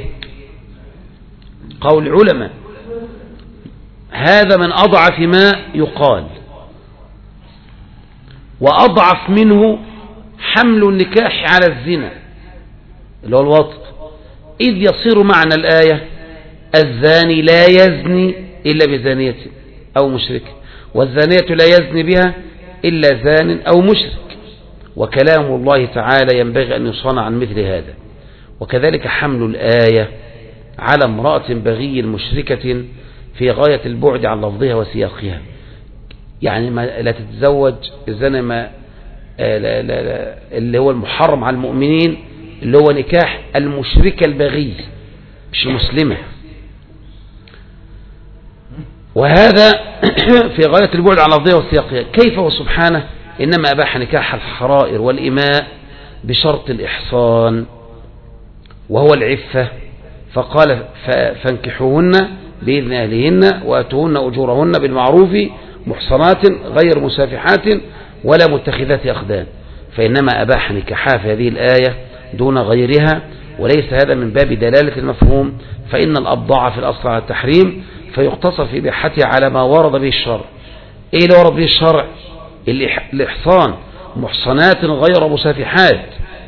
قول علماء، هذا من أضعف ما يقال. وأضعف منه حمل النكاح على الزنا اللي هو الوطء، إذ يصير معنى الآية: الزاني لا يزني إلا بزانية أو مشرك، والزانية لا يزني بها إلا زان أو مشرك. وكلام الله تعالى ينبغي أن يصان عن مثل هذا. وكذلك حمل الآية على امرأة بغي مشركة في غاية البعد عن لفظها وسياقها، يعني لا تتزوج الزنا اللي هو المحرم على المؤمنين، اللي هو نكاح المشركة البغي، مش المسلمة، وهذا في غاية البعد عن اللفظية والسياقية. كيف وسبحانه إنما أباح نكاح الحرائر والإماء بشرط الإحصان وهو العفة، فقال فانكحوهن بإذن أهلهن وآتوهن أجورهن بالمعروف محصنات غير مسافحات ولا متخذات أخدان، فإنما أباح نكاحها في هذه الآية دون غيرها، وليس هذا من باب دلالة المفهوم، فإن الأبضاع في الأصل على التحريم فيقتصر في إباحتها على ما ورد به الشرع. إيه اللي ورد به الشرع؟ الإحصان محصنات غير مسافحات،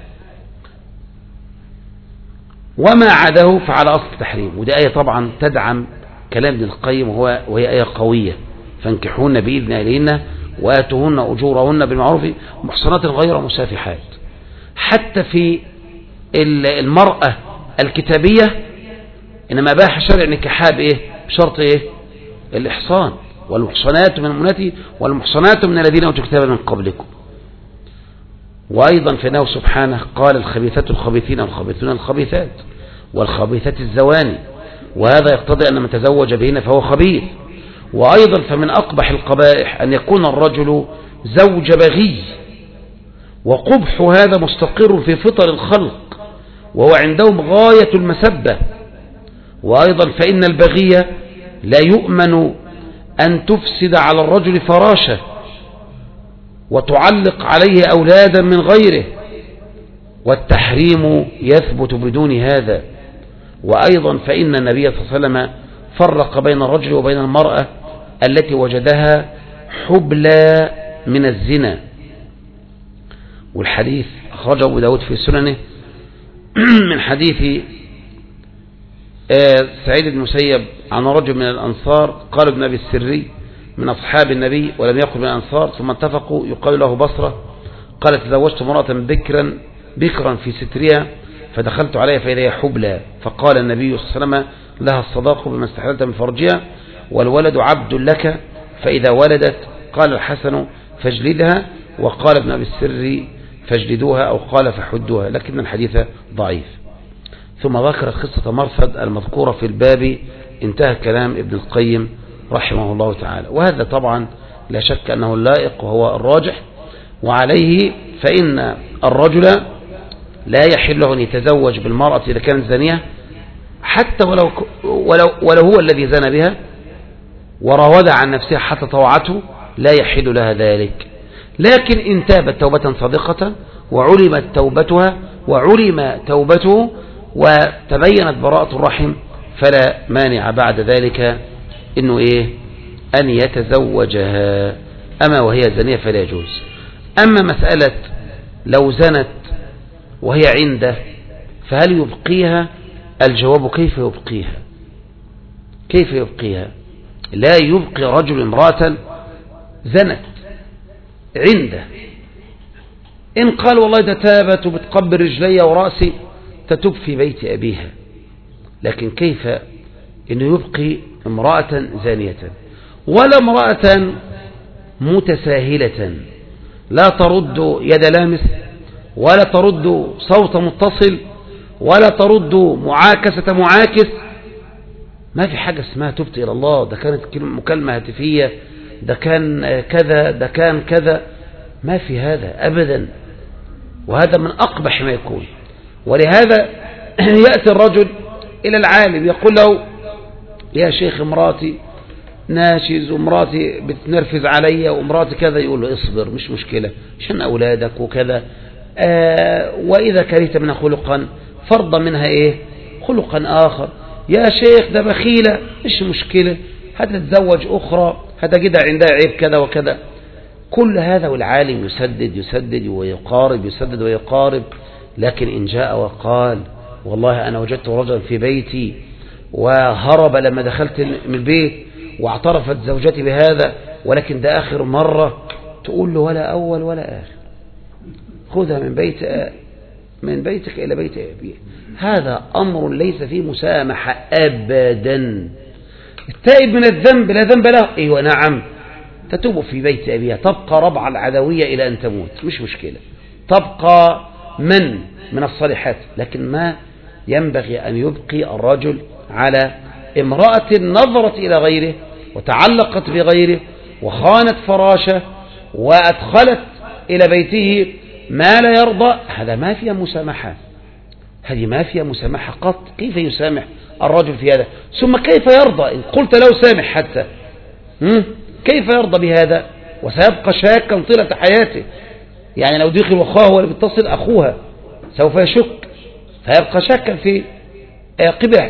وما عداه فعلى أصل التحريم. ودي آية طبعا تدعم كلام ابن القيم وهي آية قوية، فانكحوهن بإذن أهلهن وآتوهن أجورهن بالمعروف محصنات غير مسافحات. حتى في المرأة الكتابية إنما أباح شرع نكاحها بإيه؟ بشرط إيه؟ الإحصان، والمحصنات من المؤمنات والمحصنات من الذين أوتوا الكتاب من قبلكم. وأيضا فإنه سبحانه قال الخبيثات الخبيثين والخبيثون الخبيثات والخبيثات الزواني، وهذا يقتضي أن من تزوج بهن فهو خبيث. وأيضا فمن أقبح القبائح أن يكون الرجل زوج بغي، وقبح هذا مستقر في فطر الخلق وهو عندهم غاية المسبة. وأيضا فإن البغي لا يؤمن أن تفسد على الرجل فراشه وتعلق عليه أولادا من غيره، والتحريم يثبت بدون هذا. وأيضا فإن النبي صلى الله عليه وسلم فرق بين الرجل وبين المرأة التي وجدها حبلى من الزنا، والحديث أخرجه أبو داود في سننه من حديث سعيد بن المسيب عن رجل من الأنصار قال ابن أبي السري من أصحاب النبي ولم يقل من الأنصار، ثم اتفقوا يقال له بصرة، قال تزوجت امرأة بكرا في سترها فدخلت عليها فإذا هي حبلى، فقال النبي صلى الله عليه وسلم لها الصداق بما استحللت من فرجها والولد عبد لك، فإذا ولدت قال الحسن فاجلدها، وقال ابن أبي السري فاجلدوها أو قال فحدوها، لكن الحديث ضعيف. ثم ذكر قصة مرثد المذكورة في الباب، انتهى كلام ابن القيم رحمه الله تعالى. وهذا طبعا لا شك أنه اللائق وهو الراجح، وعليه فإن الرجل لا يحل له أن يتزوج بالمرأة إذا كانت زانية، حتى ولو هو الذي زنى بها وراودها عن نفسها حتى طوعته لا يحل لها ذلك. لكن إن تابت توبة صادقة وعلمت توبته وتبينت براءة الرحم فلا مانع بعد ذلك إنه أن يتزوجها، أما وهي زانية فلا يجوز. أما مسألة لو زنت وهي عنده فهل يبقيها؟ الجواب كيف يبقيها؟ لا يبقي رجل امرأة زنت عنده، إن قال والله ده تابت وبتقبل رجلي ورأسي تتوب في بيت أبيها، لكن كيف إنه يبقي امرأة زانية ولا امرأة متساهلة لا ترد يد لامس ولا ترد صوت متصل ولا ترد معاكس؟ ما في حاجة اسمها تبت إلى الله، ده كانت مكالمة هاتفية، ده كان كذا، ده كان كذا، ما في هذا أبدا، وهذا من أقبح ما يكون. ولهذا يأتي الرجل إلى العالم يقول له يا شيخ امراتي ناشز وامراتي بتنرفز علي وامراتي كذا، يقول له اصبر مش مشكلة عشان أولادك وكذا، وإذا كرهت منها خلقا فرض منها خلقا آخر، يا شيخ ده بخيلة مش مشكلة هتتزوج أخرى هتجدها عندها عيب كذا وكذا. كل هذا والعالم يسدد ويقارب، يسدد ويقارب. لكن إن جاء وقال والله أنا وجدت رجلا في بيتي وهرب لما دخلت من البيت واعترفت زوجتي بهذا ولكن ده آخر مرة، تقول له ولا أول ولا آخر، خذها من بيتك إلى بيت أبيها. هذا أمر ليس فيه مسامحة أبدا. التائب من الذنب لا ذنب له، أيوة نعم، تتوب في بيت أبيها، تبقى ربع العدوية إلى أن تموت مش مشكلة، تبقى من الصالحات، لكن ما ينبغي أن يبقي الرجل على امرأة نظرت إلى غيره وتعلقت بغيره وخانت فراشه وأدخلت إلى بيته ما لا يرضى، هذا ما فيها مسامحة، هذه ما فيها مسامحة قط. كيف يسامح الرجل في هذا؟ ثم كيف يرضى إن قلت له سامح حتى؟ كيف يرضى بهذا؟ وسيبقى شاكا طيلة حياته. يعني لو دخل وأخاه ولا بيتصل أخوها سوف يشك، فيبقى شاكا في قبح.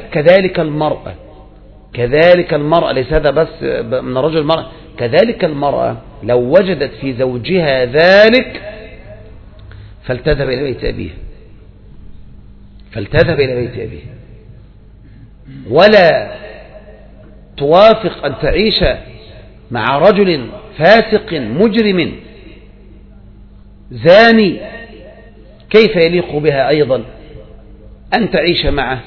كذلك المرأة ليس هذا بس من الرجل المرأة، كذلك المرأة لو وجدت في زوجها ذلك فلتذهب إلى بيت أبيه، ولا توافق أن تعيش مع رجل فاسق مجرم زاني. كيف يليق بها أيضا أن تعيش معه؟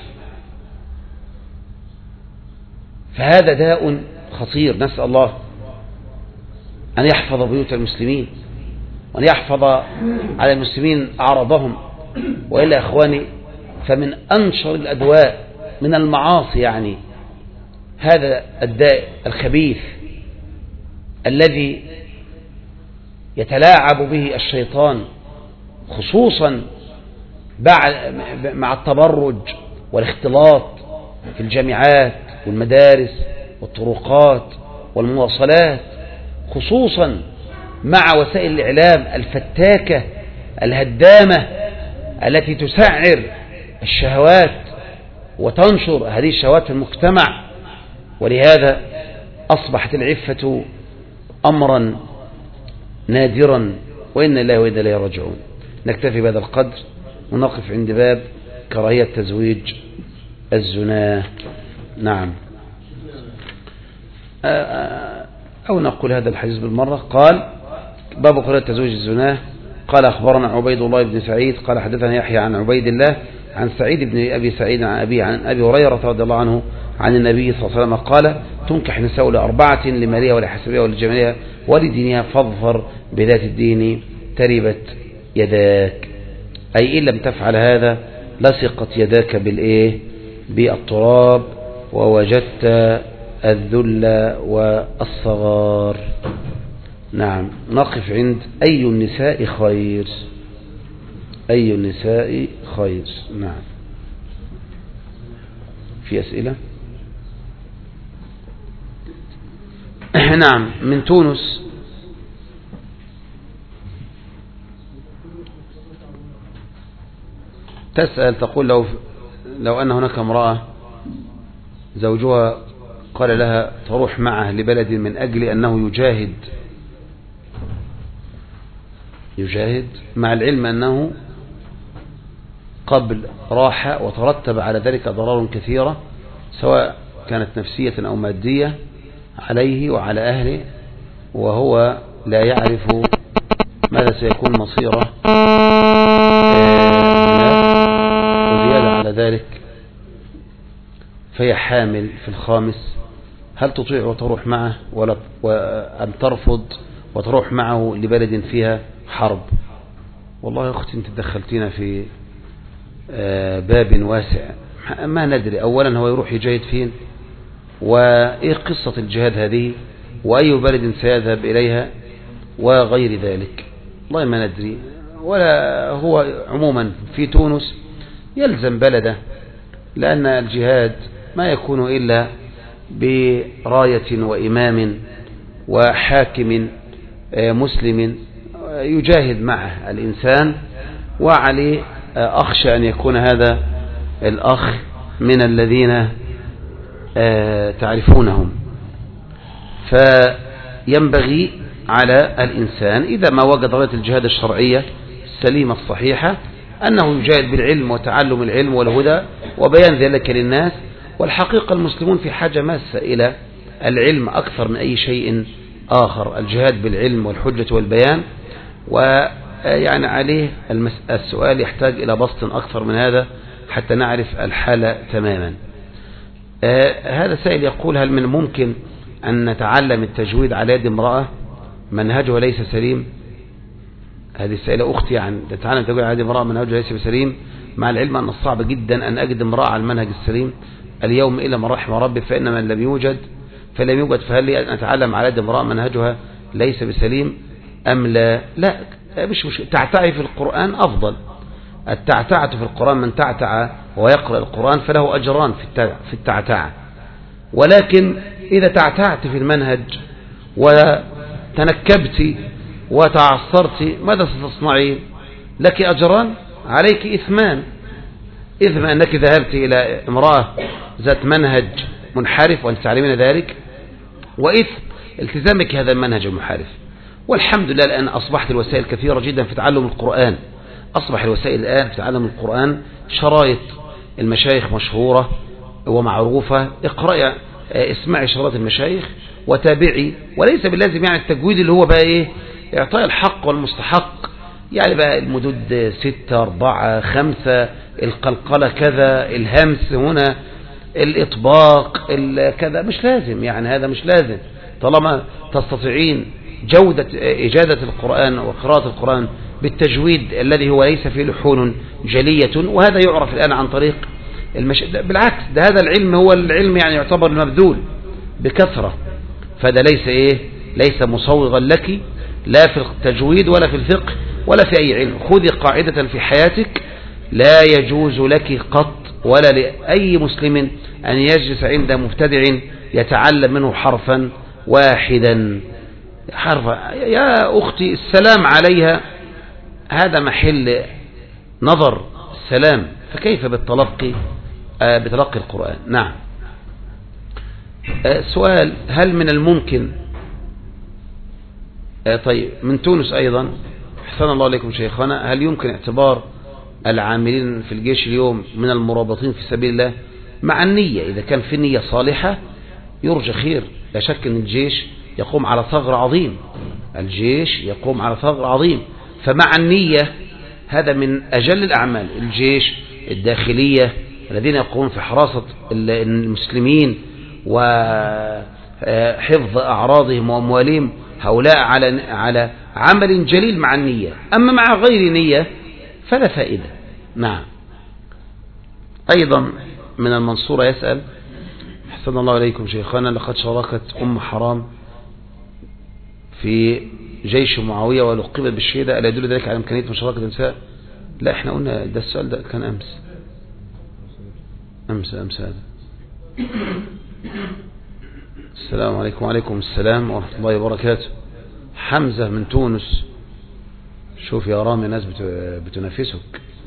فهذا داء خطير. نسأل الله أن يحفظ بيوت المسلمين وأن يحفظ على المسلمين أعراضهم. وإلا أخواني، فمن أنشر الأدواء من المعاصي يعني هذا الداء الخبيث الذي يتلاعب به الشيطان، خصوصا مع التبرج والاختلاط في الجامعات والمدارس والطرقات والمواصلات، خصوصا مع وسائل الإعلام الفتاكة الهدامة التي تسعر الشهوات وتنشر هذه الشهوات في المجتمع. ولهذا أصبحت العفة أمرا نادرا، وإنا لله وإنا إليه راجعون. نكتفي بهذا القدر ونقف عند باب كراهية تزويج الزنا. نعم، أو نقول هذا الحديث بالمرة. قال باب كراهية تزويج الزنا. قال أخبرنا عبيد الله بن سعيد قال حدثنا يحيى عن عبيد الله عن سعيد بن أبي سعيد عن أبي هريرة رضي الله عنه عن النبي صلى الله عليه وسلم قال تنكح نساء لأربعة: لمالها ولحسبها ولجمالها ولدينها فاظفر بذات الدين تربت يداك. أي إن لم تفعل هذا لصقت يداك بالتراب ووجدت الذل والصغار. نعم، نقف عند أي النساء خير. أي النساء خير. نعم، في أسئلة؟ نعم، من تونس. تسأل تقول لو أن هناك امرأة زوجها قال لها تروح معه لبلد من أجل أنه يجاهد مع العلم أنه قبل راحة وترتب على ذلك ضرر كثيرة سواء كانت نفسية أو مادية عليه وعلى أهله، وهو لا يعرف ماذا سيكون مصيره، وزيادة على ذلك فهي حامل في الخامس. هل تطيع وتروح معه أم ترفض وتروح معه لبلد فيها حرب؟ والله يا أختي أنت دخلتنا في باب واسع ما ندري. أولا هو يروح يجاهد فين، وإيه قصة الجهاد هذه، وأي بلد سيذهب إليها، وغير ذلك والله ما ندري. ولا هو عموما في تونس يلزم بلده، لأن الجهاد ما يكون إلا براية وإمام وحاكم مسلم يجاهد معه الإنسان، وعليه أخشى أن يكون هذا الأخ من الذين تعرفونهم. فينبغي على الإنسان إذا ما وجد غاية الجهاد الشرعية السليمة الصحيحة أنه يجاهد بالعلم وتعلم العلم والهدى وبيان ذلك للناس. والحقيقة المسلمون في حاجة ماسة إلى العلم أكثر من أي شيء آخر، الجهاد بالعلم والحجة والبيان. ويعني عليه السؤال يحتاج إلى بسط أكثر من هذا حتى نعرف الحالة تماما. هذا سائل يقول هل من ممكن أن نتعلم التجويد على يد امرأة منهجها ليس سليم؟ هذه السائلة أختي عن تتعلم التجويد على يد امرأة منهجها ليس بسليم، مع العلم أن الصعب جدا أن أجد امرأة على المنهج السليم اليوم إلا من رحم ربي، فإن من لم يوجد فلم يوجد، فهل لي أن أتعلم على يد امرأة منهجها ليس بسليم أم لا؟ لا، مش تعتعي في القرآن أفضل. التعتعة في القرآن، من تعتع ويقرأ القرآن فله أجران في التعتعة. ولكن إذا تعتعت في المنهج وتنكبت وتعصرت ماذا ستصنعين؟ لك أجران، عليك إثمان. إثم أنك ذهبت إلى امرأة ذات منهج منحرف وأنت تعلمين ذلك، وإثم التزامك هذا المنهج المنحرف. والحمد لله الآن أصبحت الوسائل كثيرة جدا في تعلم القرآن. أصبح الوسائل الآن في تعلم القرآن شرايط المشايخ مشهورة ومعروفة، اقرأي اسمعي شرايط المشايخ وتابعي. وليس باللازم يعني التجويد اللي هو بقى ايه، اعطاء الحق والمستحق، يعني بقى المدود 6 4 5، القلقلة كذا، الهمس هنا، الإطباق كذا، مش لازم يعني، هذا مش لازم. طالما تستطيعين جودة إجادة القرآن وقراءة القرآن بالتجويد الذي هو ليس فيه لحون جلية، وهذا يعرف الآن عن طريق بالعكس، ده هذا العلم هو العلم يعني يعتبر المبذول بكثرة، فده ليس ايه، ليس مصوغا لك لا في التجويد ولا في الفقه ولا في أي علم. خذي قاعدة في حياتك، لا يجوز لك قط ولا لأي مسلم أن يجلس عند مبتدع يتعلم منه حرفا واحدا. حرفا يا أختي السلام عليها هذا محل نظر السلام، فكيف بتلقي القرآن؟ نعم. سؤال: هل من الممكن طيب من تونس أيضا، أحسن الله عليكم شيخنا، هل يمكن اعتبار العاملين في الجيش اليوم من المرابطين في سبيل الله مع النية؟ إذا كان في نية صالحة يرجى خير. لا شك أن الجيش يقوم على ثغر عظيم، الجيش يقوم على ثغر عظيم، فمع النية هذا من أجل الأعمال. الجيش، الداخلية، الذين يقومون في حراسة المسلمين وحفظ أعراضهم وأموالهم، هؤلاء على عمل جليل مع النية. أما مع غير نية فلا فائدة. نعم. أيضا من المنصورة يسأل: أحسن الله عليكم شيخنا، لقد شاركت أم حرام في جيش معاوية ولقبت بالشهادة، ألا يدل ذلك على إمكانية مشاركة النساء؟ لا، احنا قلنا ده السؤال ده كان أمس هذا. السلام عليكم. وعليكم السلام ورحمة الله وبركاته. حمزة من تونس، شوف يا رامي ناس بتنافسك.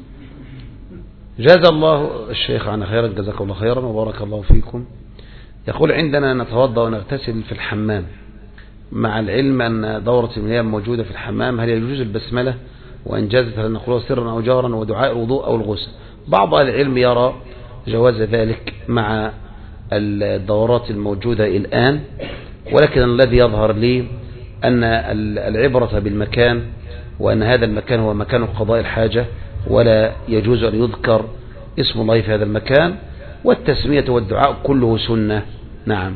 جزا الله الشيخ عنا خيرا، جزاكم الله خيرا وبارك الله فيكم. يقول: عندنا نتوضأ ونغتسل في الحمام، مع العلم أن دورة المياه موجودة في الحمام، هل يجوز البسملة؟ وإن جازت هل نقولها سرا أو جهرا، ودعاء الوضوء أو الغسل؟ بعض أهل العلم يرى جواز ذلك مع الدورات الموجودة الآن، ولكن الذي يظهر لي أن العبرة بالمكان، وأن هذا المكان هو مكان قضاء الحاجة، ولا يجوز أن يذكر اسم الله في هذا المكان، والتسمية والدعاء كله سنة. نعم.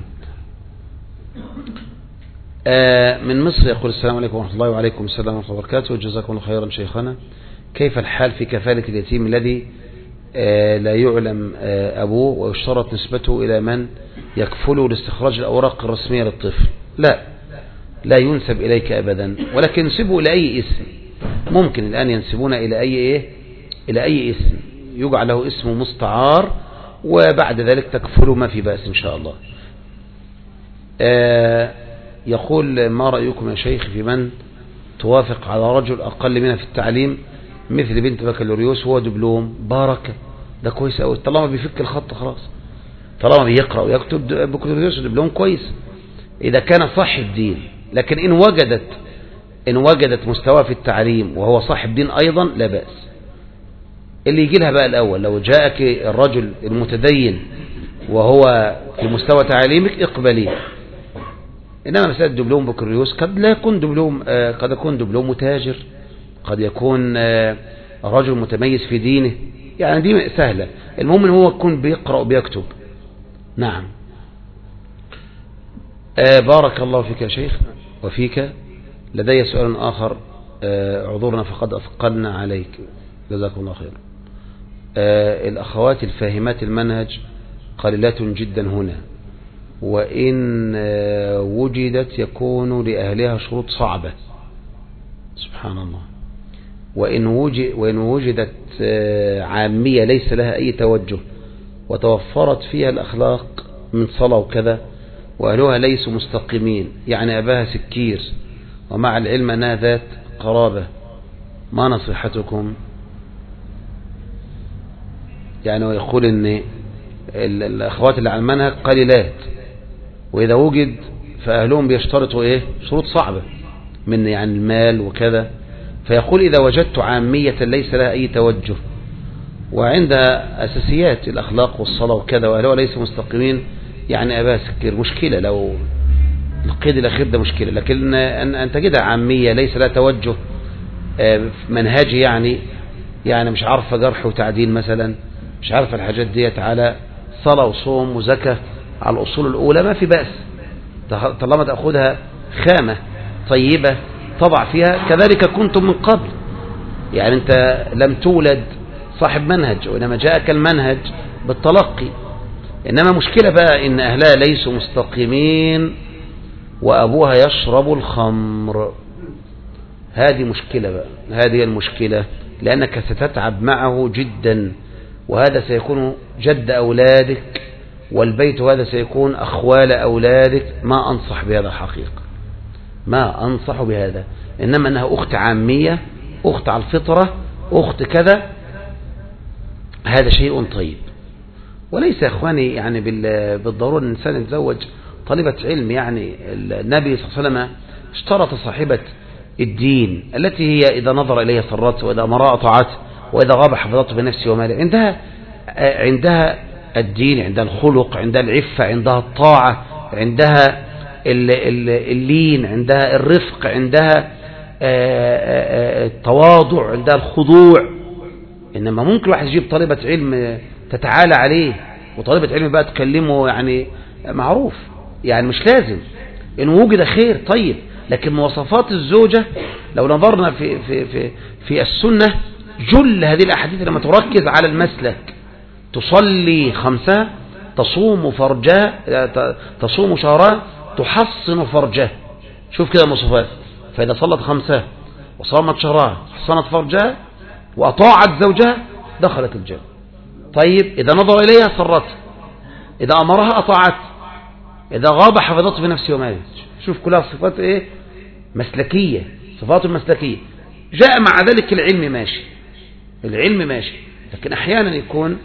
من مصر يقول: السلام عليكم ورحمة الله. وعليكم السلام ورحمة الله وبركاته، جزاكم الله خيرا شيخنا. كيف الحال في كفالة اليتيم الذي لا يعلم أبوه ويشترط نسبته إلى من يكفله لاستخراج الأوراق الرسمية للطفل؟ لا ينسب إليك أبدا، ولكن ينسبه إلى أي اسم. ممكن الآن ينسبون إلى أي اسم يجعل له اسم مستعار، وبعد ذلك تكفله، ما في بأس إن شاء الله. يقول: ما رأيكم يا شيخ في من توافق على رجل أقل منها في التعليم مثل بنت بكالوريوس هو دبلوم؟ بارك، ده كويس أوي، طالما بيفك الخط خلاص، طالما بيقرأ ويكتب بكالوريوس ودبلوم كويس إذا كان صاحب دين. لكن إن وجدت مستوى في التعليم وهو صاحب دين أيضا لا بأس. اللي يجي لها بقى الأول، لو جاءك الرجل المتدين وهو في مستوى تعليمك اقبليه. إنما مسألة دبلوم بكالوريوس قد يكون دبلوم متاجر، قد يكون رجل متميز في دينه، يعني دي سهلة. المهم إن هو يكون بيقرأ وبيكتب. نعم. بارك الله فيك يا شيخ وفيك. لدي سؤال آخر، اعذرنا فقد أثقلنا عليك، جزاكم الله خير. الأخوات الفاهمات المنهج قليلات جدا هنا، وإن وجدت يكون لأهلها شروط صعبة. سبحان الله. وإن وجدت عامية ليس لها أي توجه وتوفرت فيها الأخلاق من صلاة وكذا وأهلها ليسوا مستقيمين، يعني أباها سكير ومع العلم أنها ذات قرابة، ما نصيحتكم؟ يعني ويقول أن الأخوات اللي على المنهج قليلات، وإذا وجد فأهلهم بيشترطوا إيه؟ شروط صعبة من يعني المال وكذا. فيقول إذا وجدت عامية ليس لها أي توجه وعندها أساسيات الأخلاق والصلاة وكذا وأهلها ليس مستقيمين، يعني أباها سكر، مشكلة لو القيد الأخير ده مشكلة. لكن أن تجدها عامية ليس لها توجه منهجي، يعني مش عارفة جرح وتعديل مثلا، مش عارفة الحاجات ديت على صلاة وصوم وزكاة على الأصول الأولى، ما في بأس طالما تأخذها خامة طيبة طبع فيها. كذلك كنتم من قبل، يعني أنت لم تولد صاحب منهج وإنما جاءك المنهج بالتلقي. إنما مشكلة بقى إن أهلها ليسوا مستقيمين وأبوها يشرب الخمر، هذه مشكلة بقى، هذه المشكلة، لأنك ستتعب معه جدا، وهذا سيكون جد أولادك، والبيت هذا سيكون أخوال أولادك. ما أنصح بهذا الحقيقة، ما أنصح بهذا، إنما أنها أخت عامية، أخت على الفطرة، أخت كذا، هذا شيء طيب. وليس يا إخواني يعني بالضرورة أن الإنسان يتزوج طالبة علم. يعني النبي صلى الله عليه وسلم اشترط صاحبة الدين التي هي إذا نظر إليها سرته وإذا أمرها أطاعته وإذا غاب حفظته بنفسه وماله. عندها الدين، عندها الخلق، عندها العفة، عندها الطاعة، عندها اللين، عندها الرفق، عندها التواضع، عندها الخضوع. إنما ممكن واحد يجيب طالبة علم تتعالى عليه، وطالبة علم بقى تكلمه يعني معروف، يعني مش لازم إن وجد خير طيب. لكن مواصفات الزوجة لو نظرنا في السنة، جل هذه الأحاديث لما تركز على المسلك: تصلي 5، تصوم فرجها، تصوم شهرها، تحصن فرجها. شوف كده مواصفات. فإذا صلت 5 وصامت شهرها، حصنت فرجها، وأطاعت زوجها، دخلت الجنة. طيب إذا نظر إليها سرت، إذا أمرها أطاعت، إذا غاب حفظته في نفسه وماله. شوف كلها صفات إيه؟ مسلكية، صفات المسلكية. جاء مع ذلك العلم ماشي، العلم ماشي، لكن أحيانا يكون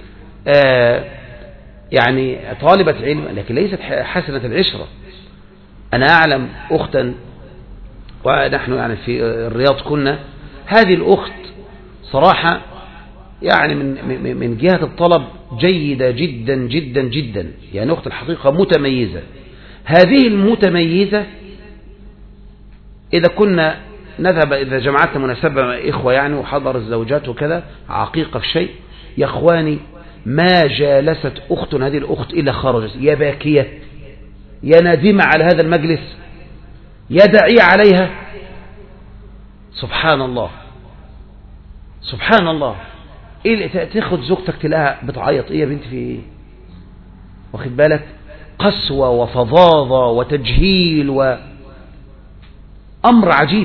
يعني طالبة علم لكن ليست حسنة العشرة. أنا أعلم أختا، ونحن يعني في الرياض كنا، هذه الأخت صراحة يعني من جهة الطلب جيدة جدا جدا جدا، يعني أخت الحقيقة متميزة. هذه المتميزة إذا كنا نذهب، إذا جمعتنا مناسبة إخوة يعني وحضر الزوجات وكذا، عقيقة في شيء، يا أخواني ما جالست أخت هذه الأخت إلا خرجت يا باكية، يا نادمة على هذا المجلس، يا داعية عليها. سبحان الله، سبحان الله. إيه تاخد زوجتك تلاقيها بتعيط، إيه يا بنت في إيه؟ واخد بالك؟ قسوة وفظاظة وتجهيل وأمر عجيب.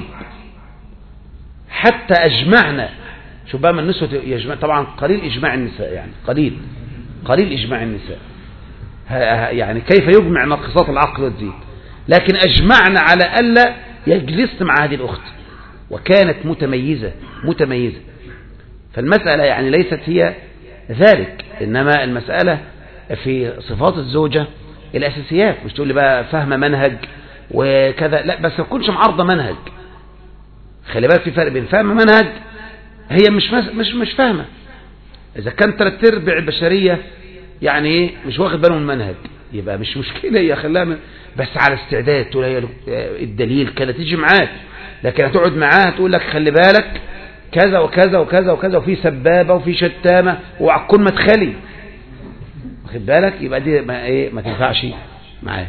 حتى أجمعنا، شوف بقى من النسوة يجمع، طبعا قليل إجماع النساء، يعني قليل إجماع النساء، يعني كيف يجمع ناقصات العقل والدين، لكن أجمعنا على ألا يجلسن مع هذه الأخت، وكانت متميزة. فالمسألة يعني ليست هي ذلك، إنما المسألة في صفات الزوجة الأساسيات. مش تقول لي بقى فاهمة منهج وكذا، لا، بس ما تكونش معارضة منهج. خلي بالك في فرق بين فاهمة منهج، هي مش فاهمة. إذا كان 3/4 البشرية يعني إيه مش واخد باله من المنهج، يبقى مش مشكلة، هي خلاها بس على استعداد تقول هي الدليل كذا تيجي معاك. لكن هتقعد معاها تقول لك خلي بالك كذا وكذا وكذا وكذا، وفي سبابة وفي شتامة وعكون مدخلي، واخد بالك؟ يبقى دي ما تنفعش معاك.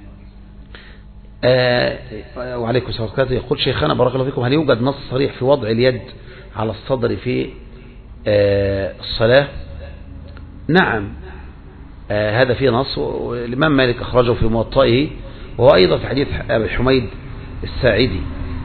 وعليكم السلام ورحمة الله. يقول شيخنا بارك الله فيكم: هل يوجد نص صريح في وضع اليد على الصدر في الصلاة؟ نعم، هذا فيه نص، والإمام مالك أخرجه في موطئه، وهو أيضا في حديث أبي حميد الساعدي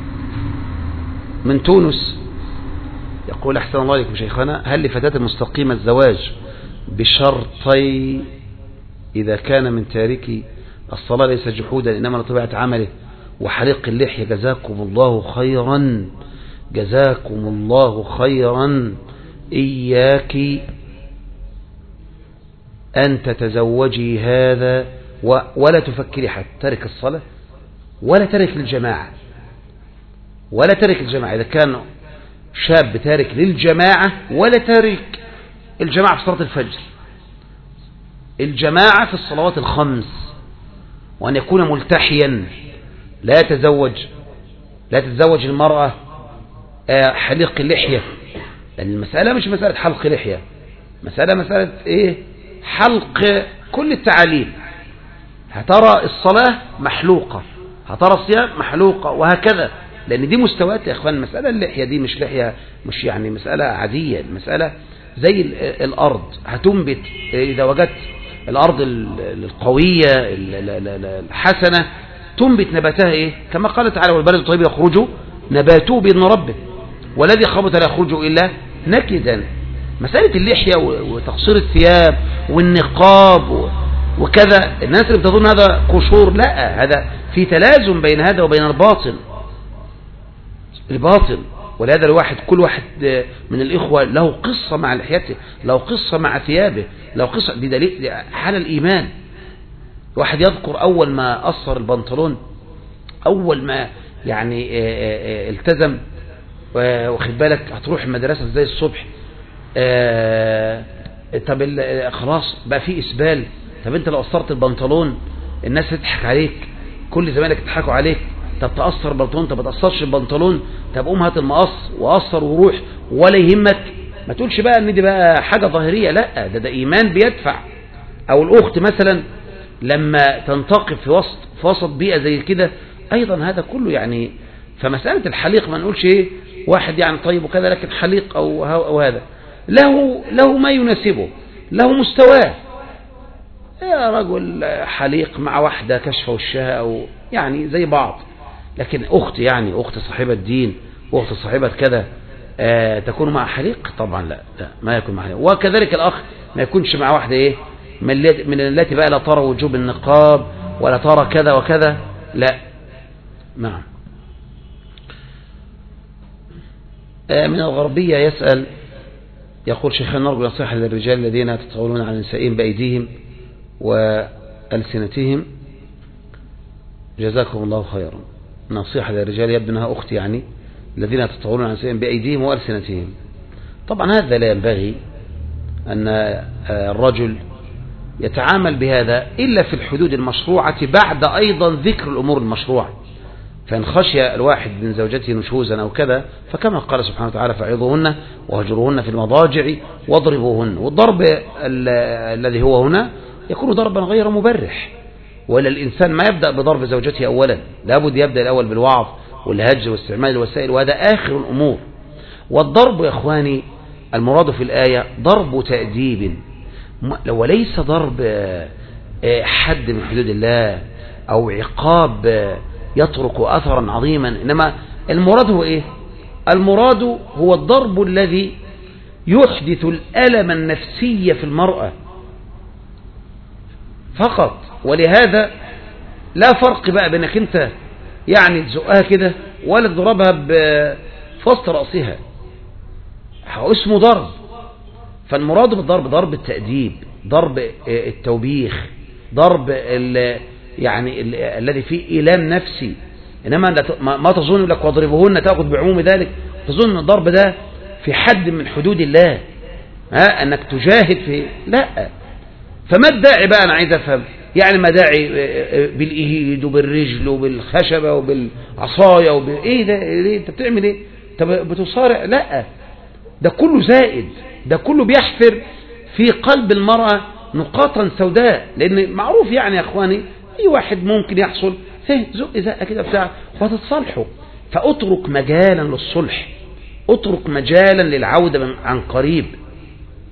من تونس، يقول أحسن الله عليكم شيخنا، هل لفتاة مستقيمة الزواج بشرطي إذا كان من تاركي الصلاة ليس جحودا إنما لطبيعة عمله وحلق اللحية؟ جزاكم الله خيرا، جزاكم الله خيرا. إياك أن تتزوجي هذا ولا تفكري حتى ترك الصلاة ولا ترك الجماعة، ولا ترك الجماعة. إذا كان شاب تارك للجماعة ولا تارك الجماعة في صلاة الفجر، الجماعة في الصلوات الخمس، وأن يكون ملتحيا، لا تتزوج المرأة حلق اللحية، لأن المسألة مش مسألة حلق لحية، مسألة إيه؟ حلق كل التعاليم. هترى الصلاة محلوقة، هترى الصيام محلوقة، وهكذا، لأن دي مستويات يا إخوان. المسألة اللحية دي مش لحية، مش يعني مسألة عادية، المسألة زي الأرض هتنبت. إذا وجدت الأرض القوية الحسنة تنبت نباتها إيه؟ كما قال تعالى والبلد الطيب يخرج نباته بإذن ربه والذي خبث لا يخرج إلا نكدا. مسألة اللحية وتقصير الثياب والنقاب وكذا، الناس اللي بتظن هذا قشور، لا، هذا في تلازم بين هذا وبين الباطل. ولهذا الواحد، كل واحد من الإخوة له قصة مع لحيته، له قصة مع ثيابه، له قصة. دي دليل حال الإيمان. واحد يذكر أول ما أصر البنطلون، أول ما يعني التزم، واخد بالك، هتروح المدرسة زي الصبح، طب خلاص بقى في إسبال. طب انت لو قصرت البنطلون الناس تضحك عليك، كل زمانك يضحكوا عليك. طب تقصر البنطلون، طب ما تقصرش البنطلون، طب قوم هات المقص وقصر وروح، ولا يهمك. ما تقولش بقى ان دي بقى حاجة ظاهرية، لا، ده ايمان بيدفع. او الاخت مثلا لما تنتقب في وسط بيئة زي كده، ايضا هذا كله يعني. فمسألة الحليق ما نقولش ايه واحد يعني طيب وكذا، لكن حليق او هذا له ما يناسبه، له مستواه. يا رجل حليق مع واحدة كشف وشها، او يعني زي بعض. لكن أخت صاحبة دين، وأخت صاحبة كذا تكون مع حليق؟ طبعا لا، ما يكون مع حليق. وكذلك الأخ ما يكونش مع واحدة إيه من التي بقى لا ترى وجوب النقاب ولا ترى كذا وكذا، لا. نعم. من الغربية يسأل، يقول شيخنا نرجو نصيحة للرجال الذين يتطاولون على نسائهم بأيديهم وألسنتهم، جزاكم الله خيرا. نصيحة للرجال، يبدو أنها أختي يعني، الذين يتطاولون على نسائهم بأيديهم وألسنتهم. طبعا هذا لا ينبغي أن الرجل يتعامل بهذا إلا في الحدود المشروعة، بعد أيضا ذكر الأمور المشروعة. فإن خشي الواحد من زوجته نشوزا أو كذا، فكما قال سبحانه وتعالى فعظوهن وهجروهن في المضاجع واضربوهن. والضرب الذي هو هنا يكون ضربا غير مبرح، ولا الإنسان ما يبدأ بضرب زوجته أولا، لابد يبدأ الأول بالوعظ والهجر واستعمال الوسائل، وهذا آخر الأمور. والضرب يا أخواني المراد في الآية ضرب تأديب، وليس ضرب حد من حدود الله أو عقاب يترك أثرا عظيما. إنما المراد هو إيه؟ المراد هو الضرب الذي يحدث الألم النفسي في المرأة فقط. ولهذا لا فرق بقى بينك انت يعني تزقها كده ولا تضربها بفصل رأسها، اسمه ضرب. فالمراد بالضرب ضرب التأديب، ضرب التوبيخ، ضرب يعني الذي فيه إيلام نفسي. إنما ما تظن لك واضربوهن تأخذ بعموم ذلك، تظن الضرب ده في حد من حدود الله، أنك تجاهد في، لا. فما الداعي بقى؟ أنا عايز أفهم يعني ما داعي بالإيد وبالرجل وبالخشبة وبالعصاية إيه ده؟ إيه أنت بتعمل إيه؟ أنت بتصارع؟ لا، ده كله زائد، ده كله بيحفر في قلب المرأة نقاطا سوداء. لأن معروف يعني يا أخواني أي واحد ممكن يحصل زق كده بتاع وتتصالحوا. فأترك مجالا للصلح، أترك مجالا للعودة عن قريب،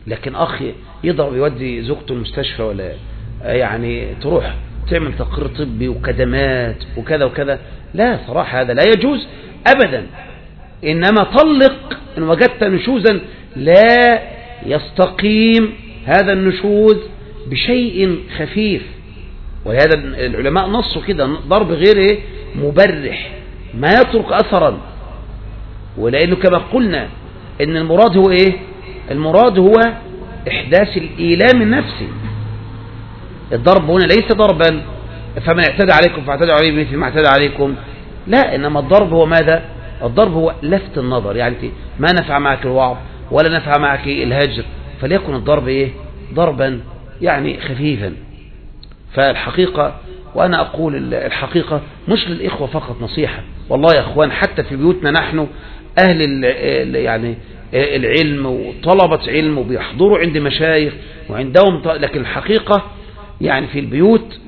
لكن أخ يضرب يودي زوجته المستشفى ولا يعني تروح تعمل تقرير طبي وكدمات وكذا وكذا، لا صراحة هذا لا يجوز أبدا. إنما طلق إن وجدت نشوزا لا يستقيم هذا النشوز بشيء خفيف، ولهذا العلماء نصوا كده ضرب غير مبرح ما يترك أثرا، ولأنه كما قلنا إن المراد هو إيه؟ المراد هو إحداث الإيلام النفسي. الضرب هنا ليس ضربا فمن اعتدى عليكم فاعتدوا عليه بمثل ما اعتدى عليكم، لا، إنما الضرب هو ماذا؟ الضرب هو لفت النظر، يعني ما نفع معك الوعظ ولا نفع معك الهجر، فليكن الضرب إيه؟ ضربا يعني خفيفا. فالحقيقة، وأنا أقول الحقيقة مش للإخوة فقط نصيحة، والله يا أخوان حتى في بيوتنا نحن أهل يعني العلم وطلبة علم وبيحضروا عند مشايخ وعندهم، لكن الحقيقة يعني في البيوت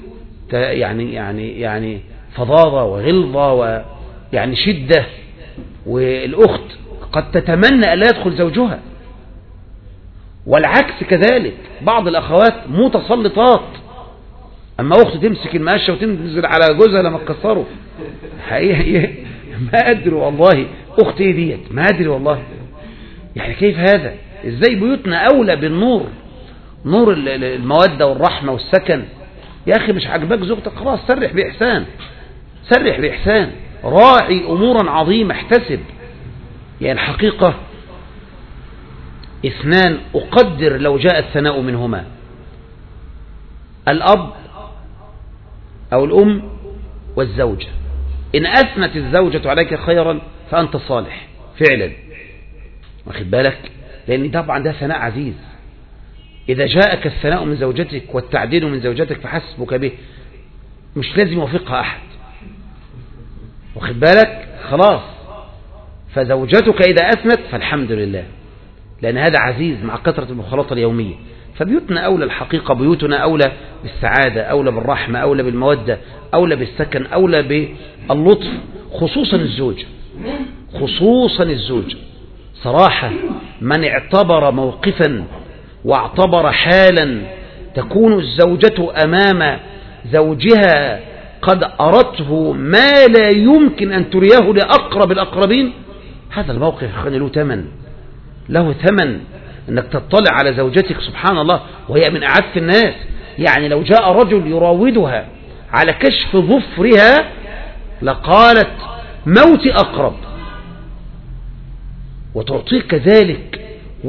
يعني فظاظة وغلظة ويعني شدة، والأخت قد تتمنى ألا يدخل زوجها، والعكس كذلك. بعض الأخوات متسلطات، أما أخت تمسك المقشة وتنزل على جوزها لما تكسره، حقيقة ما أدري والله أختي ديت، ما أدري والله يعني كيف هذا؟ إزاي بيوتنا أولى بالنور، نور المودة والرحمة والسكن؟ يا أخي مش عجبك زوجتك خلاص سرح بإحسان، سرح بإحسان، راعي أمورا عظيمة، احتسب. يعني الحقيقة اثنان أقدر لو جاء الثناء منهما، الأب أو الأم والزوجة. إن أثنت الزوجة عليك خيرا فأنت صالح فعلا، واخد بالك؟ لأن طبعا ده ثناء عزيز. إذا جاءك الثناء من زوجتك والتعديل من زوجتك فحسبك به، مش لازم يوافقها أحد، واخد بالك؟ خلاص. فزوجتك إذا أثنت فالحمد لله، لأن هذا عزيز مع كثرة المخالطة اليومية. فبيوتنا أولى الحقيقة، بيوتنا أولى بالسعادة، أولى بالرحمة، أولى بالمودة، أولى بالسكن، أولى باللطف، خصوصا الزوج، خصوصا الزوج. صراحة من اعتبر موقفا واعتبر حالا تكون الزوجة أمام زوجها قد أردته ما لا يمكن أن تريه لأقرب الأقربين، هذا الموقف له ثمن، له ثمن. أنك تطلع على زوجتك سبحان الله وهي من أعز الناس، يعني لو جاء رجل يراودها على كشف ظفرها لقالت موتي أقرب، وتعطيك كذلك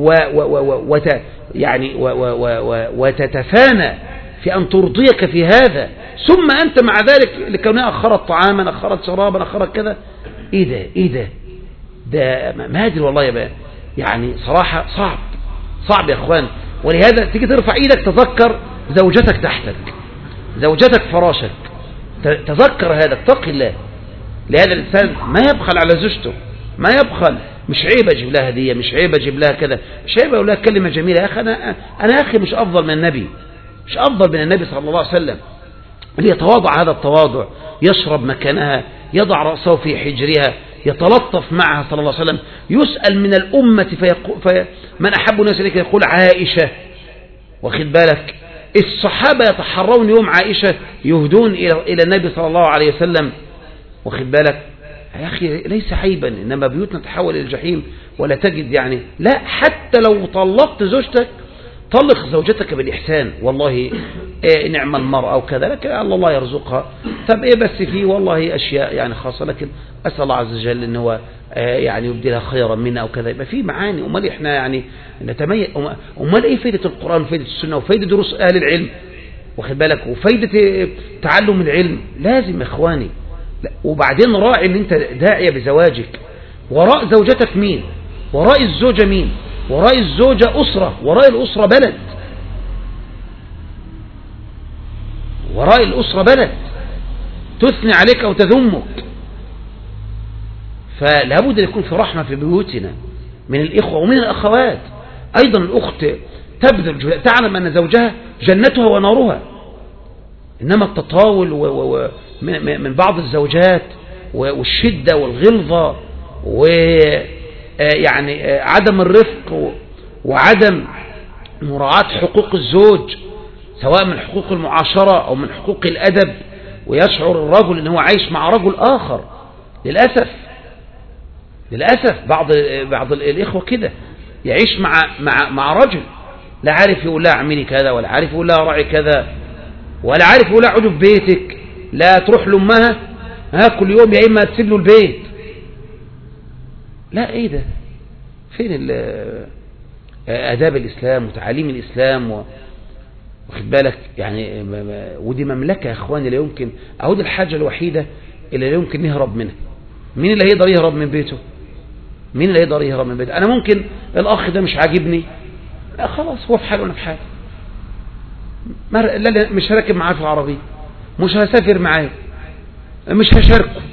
وتتفانى في أن ترضيك في هذا، ثم أنت مع ذلك لكونها أخرت طعاما، أخرت شرابا، أخرت كذا. إيه ده ما أدري والله يا بقى، يعني صراحة صعب يا أخوان. ولهذا تيجي ترفع إيدك تذكر زوجتك تحتك، زوجتك فراشك، تذكر هذا، اتق الله. لهذا الإنسان ما يبخل على زوجته، ما يبخل. مش عيب أجيب لها هدية، مش عيب أجيب لها كذا، مش عيب أقول لها كلمة جميلة. يا أخي أنا يا أخي مش أفضل من النبي، مش أفضل من النبي صلى الله عليه وسلم، ليتواضع هذا التواضع، يشرب مكانها، يضع رأسه في حجرها، يتلطف معها صلى الله عليه وسلم. يسأل من الأمة من أحب الناس إليك يقول عائشة، واخد بالك؟ الصحابة يتحرون يوم عائشة يهدون إلى النبي صلى الله عليه وسلم، واخد بالك؟ يا أخي ليس عيبا، إنما بيوتنا تحول إلى الجحيم ولا تجد يعني. لا، حتى لو طلقت زوجتك طلق زوجتك بالإحسان، والله نعم المرأة وكذا، لكن الله يرزقها. طب إيه بس فيه والله أشياء يعني خاصة، لكن أسأل الله عز وجل إن هو يعني يبدلها خيرا منا أو كذا، يبقى فيه معاني. أمال إحنا يعني نتميز؟ أمال إيه فايدة القرآن وفايدة السنة وفايدة دروس أهل العلم، واخد بالك؟ وفايدة تعلم العلم لازم يا إخواني. وبعدين راعي إن أنت داعية بزواجك، وراء زوجتك مين؟ وراء الزوجة مين؟ وراء الزوجة أسرة، وراء الأسرة بلد، وراء الأسرة بلد تثني عليك أو تذمك. فلابد أن يكون في رحمة في بيوتنا من الإخوة ومن الأخوات. أيضا الأخت تبذل، تعلم أن زوجها جنتها ونارها، إنما التطاول من بعض الزوجات والشدة والغلظة ويعني عدم الرفق وعدم مراعاة حقوق الزوج سواء من حقوق المعاشرة أو من حقوق الأدب، ويشعر الرجل أنه عايش مع رجل آخر. للأسف بعض الإخوة كده يعيش مع رجل لا عارف يقول لها اعملي كذا، ولا عارف يقول لها راعي كذا، ولا عارف يقول لها اقعدي في بيتك، لا تروح لأمها كل يوم، يا إما تسيب له البيت. لا، إيه ده؟ فين آداب الإسلام وتعاليم الإسلام واخد بالك يعني؟ ودي مملكة يا إخواني لا يمكن، أهو دي الحاجة الوحيدة اللي لا يمكن نهرب منها. مين اللي هيقدر يهرب من بيته؟ مين اللي هيقدر يهرب من بيته؟ أنا ممكن الأخ ده مش عاجبني، خلاص هو في حاله وأنا في حالي، مش هركب معاه في العربية، مش هسافر معاه، مش هشاركه،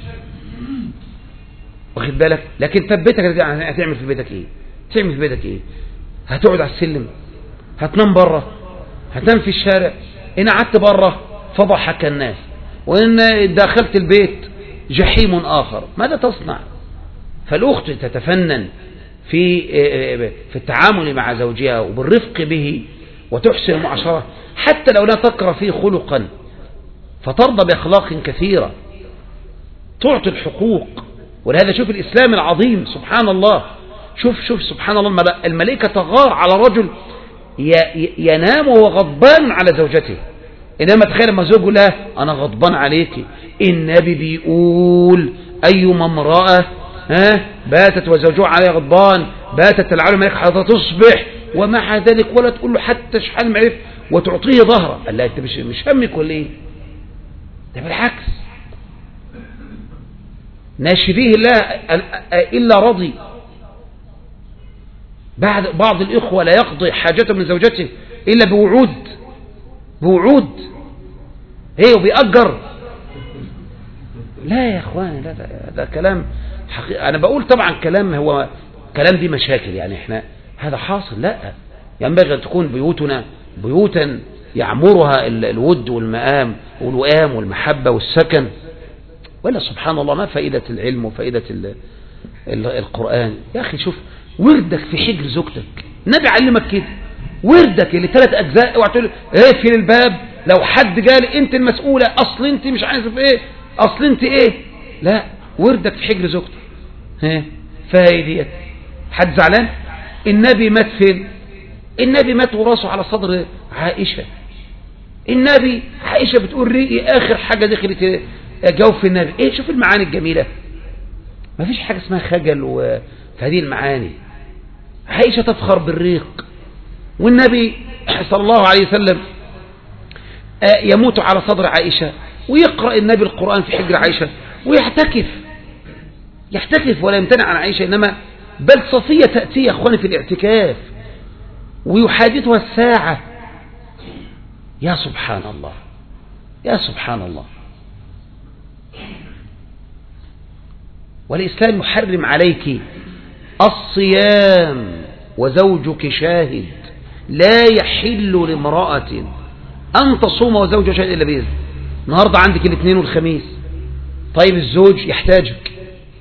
واخد بالك؟ لكن طب بيتك هتعمل في بيتك ايه؟ تعمل في بيتك ايه؟ هتقعد على السلم؟ هتنام بره؟ هتنام في الشارع؟ ان قعدت بره فضحك الناس، وان دخلت البيت جحيم آخر، ماذا تصنع؟ فالأخت تتفنن في التعامل مع زوجها وبالرفق به، وتحسن المعاشرة حتى لو لا تكره فيه خلقا، فترضى بأخلاق كثيرة، تعطي الحقوق. ولهذا شوف الإسلام العظيم سبحان الله، شوف سبحان الله، الملائكة تغار على رجل ينام وهو غضبان على زوجته. إنما تخيل لما زوجه لا أنا غضبان عليك، النبي بيقول أيما امرأة باتت وزوجها عليها غضبان باتت تلعن الملائكة حتى تصبح، ومع ذلك ولا تقول له حتى شحال معرف وتعطيه ظهره. قال لا أنت مش همك ولا إيه؟ ده بالعكس، ناشفيه الله إلا رضي. بعض الإخوة لا يقضي حاجته من زوجته إلا بوعود هي وبيأجر. لا يا أخوان، لا ده كلام حقيقي. أنا بقول طبعا كلام هو كلام دي مشاكل، يعني إحنا هذا حاصل. لا، ينبغي أن تكون بيوتنا بيوتا يعمرها الود والمآم والوئام والمحبة والسكن. ولا سبحان الله، ما فائدة العلم وفائدة القرآن يا أخي؟ شوف وردك في حجر زوجتك، النبي علمك كده، وردك اللي 3 أجزاء، اوعى تقول اقفل الباب لو حد قال انت المسؤولة، اصل انت مش عارف ايه، اصل انت ايه. لا، وردك في حجر زوجتك. فايديت حد زعلان؟ النبي مات فين؟ النبي مات وراسه على صدر عائشة. النبي عائشة بتقول ريقي آخر حاجة دخلت جوف النبي. ايه، شوف المعاني الجميلة، ما فيش حاجة اسمها خجل في هذه المعاني. عائشة تفخر بالريق، والنبي صلى الله عليه وسلم يموت على صدر عائشة، ويقرأ النبي القرآن في حجر عائشة، يحتكف ولا يمتنع عن عائشة. إنما بل صفية تأتي يا أخواني في الاعتكاف ويحادثها الساعة. يا سبحان الله، يا سبحان الله. والإسلام يحرم عليك الصيام وزوجك شاهد. لا يحل لامرأة أن تصوم وزوجها شاهد إلا بإذن. النهاردة عندك الاثنين والخميس، طيب الزوج يحتاجك،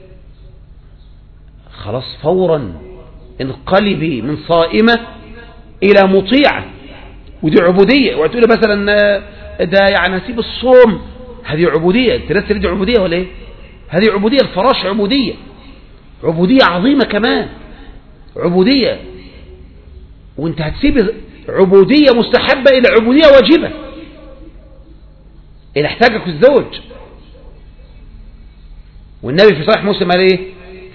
خلاص فورا انقلبي من صائمة إلى مطيعة. ودي عبودية. وتقول مثلا ده يعني هسيب الصوم، هذه عبودية. انت لا تريد عبودية ولا ايه؟ هذه عبودية. الفراش عبودية عظيمة كمان، عبودية. وانت هتسيب عبودية مستحبة إلى عبودية واجبة إلى احتاجك الزوج. والنبي في صحيح مسلم قال ايه؟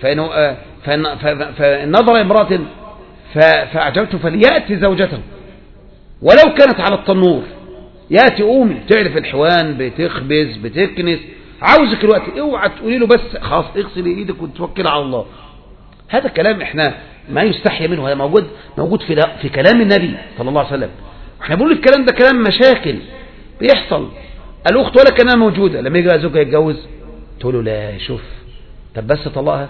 فإن نظر امرأة فأعجبته فليأتي زوجته ولو كانت على التنور. يأتي قومي تعرف الحوان، بتخبز بتكنس، عاوزك الوقت، اوعى تقولي له بس خلاص اغسلي ايدك وتوكل على الله. هذا كلام احنا ما يستحي منه، هذا موجود في كلام النبي صلى الله عليه وسلم. احنا بنقول الكلام ده كلام مشاكل بيحصل. الأخت ولا كمان موجودة، لما يجي زوجها يتجوز تقول له لا شوف طب بس طلقها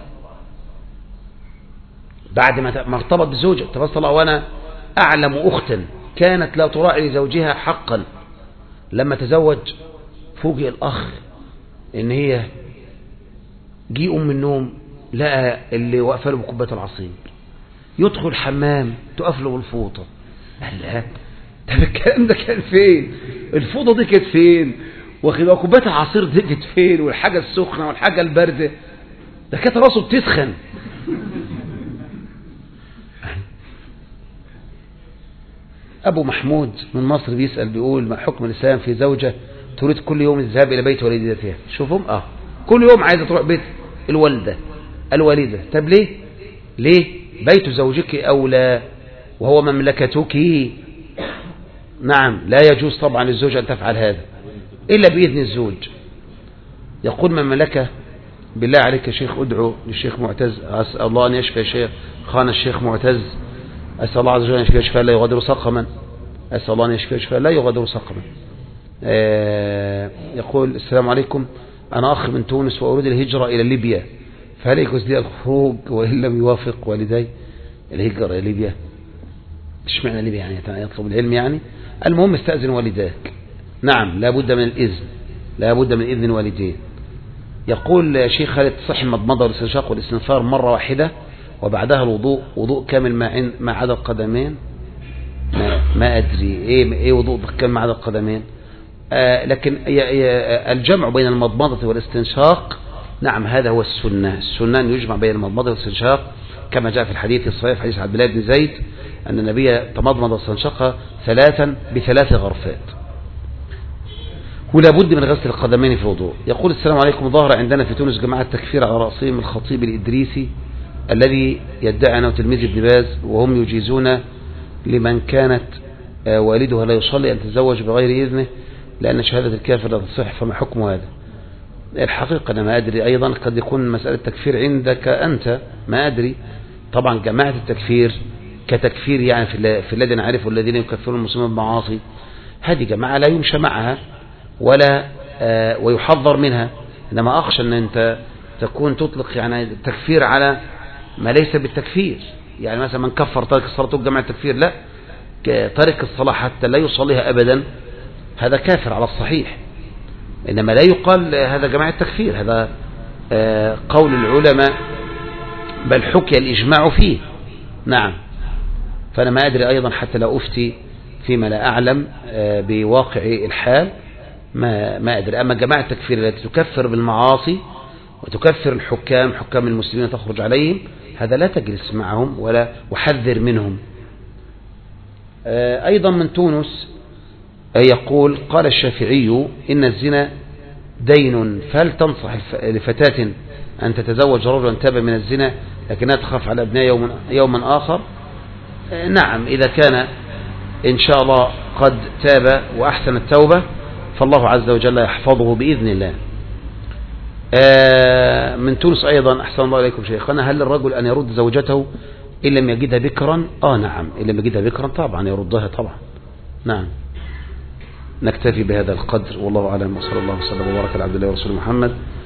بعد ما ارتبط بزوجها. طب بس طلقها. وانا اعلم اختا كانت لا تراعي لزوجها حقا، لما تزوج فوجئ الاخ ان هي جي من النوم لقى اللي واقفه له بكوبايه العصير، يدخل الحمام تقف له بالفوطه، قال لا، طب الكلام ده كان فين؟ الفوضى دي كانت فين؟ وكوبايه العصير دي كانت فين؟ والحاجه السخنه والحاجه البارده، ده كانت راسه بتسخن. أبو محمود من مصر بيسأل بيقول: ما حكم الإسلام في زوجة تريد كل يوم الذهاب إلى بيت والدتها؟ شوفهم كل يوم عايزة تروح بيت الوالدة. طب ليه بيت زوجك أولى وهو مملكتك. نعم، لا يجوز طبعا للزوج أن تفعل هذا إلا بإذن الزوج. يقول: من ملكه بالله عليك يا شيخ ادعو للشيخ معتز، أسأل الله أن يشفى شيخ خان الشيخ معتز، أسأل الله عز وجل أن يشفى شفاء لا يغادر سقما، أسأل الله أن يشفى شفاء لا يغادر سقما. يقول: السلام عليكم، أنا أخ من تونس وأريد الهجرة إلى ليبيا، فهل يجوز لي الخروج وإن لم يوافق والدي الهجرة إلى ليبيا؟ مش معنى ليبيا يعني يطلب العلم يعني؟ المهم استأذن والداك. نعم، لا بد من الإذن، لا بد من إذن والدين. يقول: شيخ هل تصح المضمضة والاستنشاق والاستنثار مرة واحدة وبعدها الوضوء وضوء كامل ما عدا القدمين؟ ما أدري إيه وضوء كامل ما عدا القدمين. لكن الجمع بين المضمضة والاستنشاق نعم هذا هو السنة أن يجمع بين المضمضة والاستنشاق كما جاء في الحديث الصحيح حديث عبد الله بن زيد أن النبي تمضمض واستنشق 3 ب3 غرفات. ولا بد من غسل القدمين في الوضوء. يقول: السلام عليكم، ظهر عندنا في تونس جماعة تكفير على رأسهم الخطيب الإدريسي الذي يدعي أنه تلميذ ابن باز، وهم يجيزون لمن كانت والدها لا يصلي أن تتزوج بغير إذنه لأن شهادة الكافر لا تصح، فما حكم هذا؟ الحقيقة أنا ما أدري، أيضا قد يكون مسألة تكفير عندك أنت، ما أدري. طبعا جماعة التكفير كتكفير يعني في الذين نعرفه الذين يكفرون المسلمين بالمعاصي، هذه جماعة لا يمشى معها ولا ويحذر منها. إنما أخشى أن أنت تكون تطلق يعني التكفير على ما ليس بالتكفير، يعني مثلا من كفر ترك الصلاة تقول جماعة التكفير، لا، ترك الصلاة حتى لا يصليها أبدا هذا كافر على الصحيح، إنما لا يقال هذا جماعة التكفير، هذا قول العلماء بل حكي الإجماع فيه. نعم، فأنا ما أدري أيضا حتى لا أفتي فيما لا أعلم بواقع الحال، ما أدري. أما جماعة التكفير التي تكفر بالمعاصي وتكفر حكام المسلمين تخرج عليهم، هذا لا تجلس معهم ولا وحذر منهم. أيضا من تونس يقول: قال الشافعي إن الزنا دين، فهل تنصح لفتاة أن تتزوج رجلا تاب من الزنا لكنها تخاف على أبناء يوما آخر؟ نعم، إذا كان إن شاء الله قد تاب وأحسن التوبة فالله عز وجل يحفظه بإذن الله. من تونس أيضا: أحسن الله إليكم شيخنا، هل للرجل أن يرد زوجته إن لم يجدها بكرا؟ نعم، إن لم يجدها بكرا طبعا يردها طبعا. نعم. نكتفي بهذا القدر والله أعلم، وصلى الله وسلم وبارك على عبد الله ورسوله محمد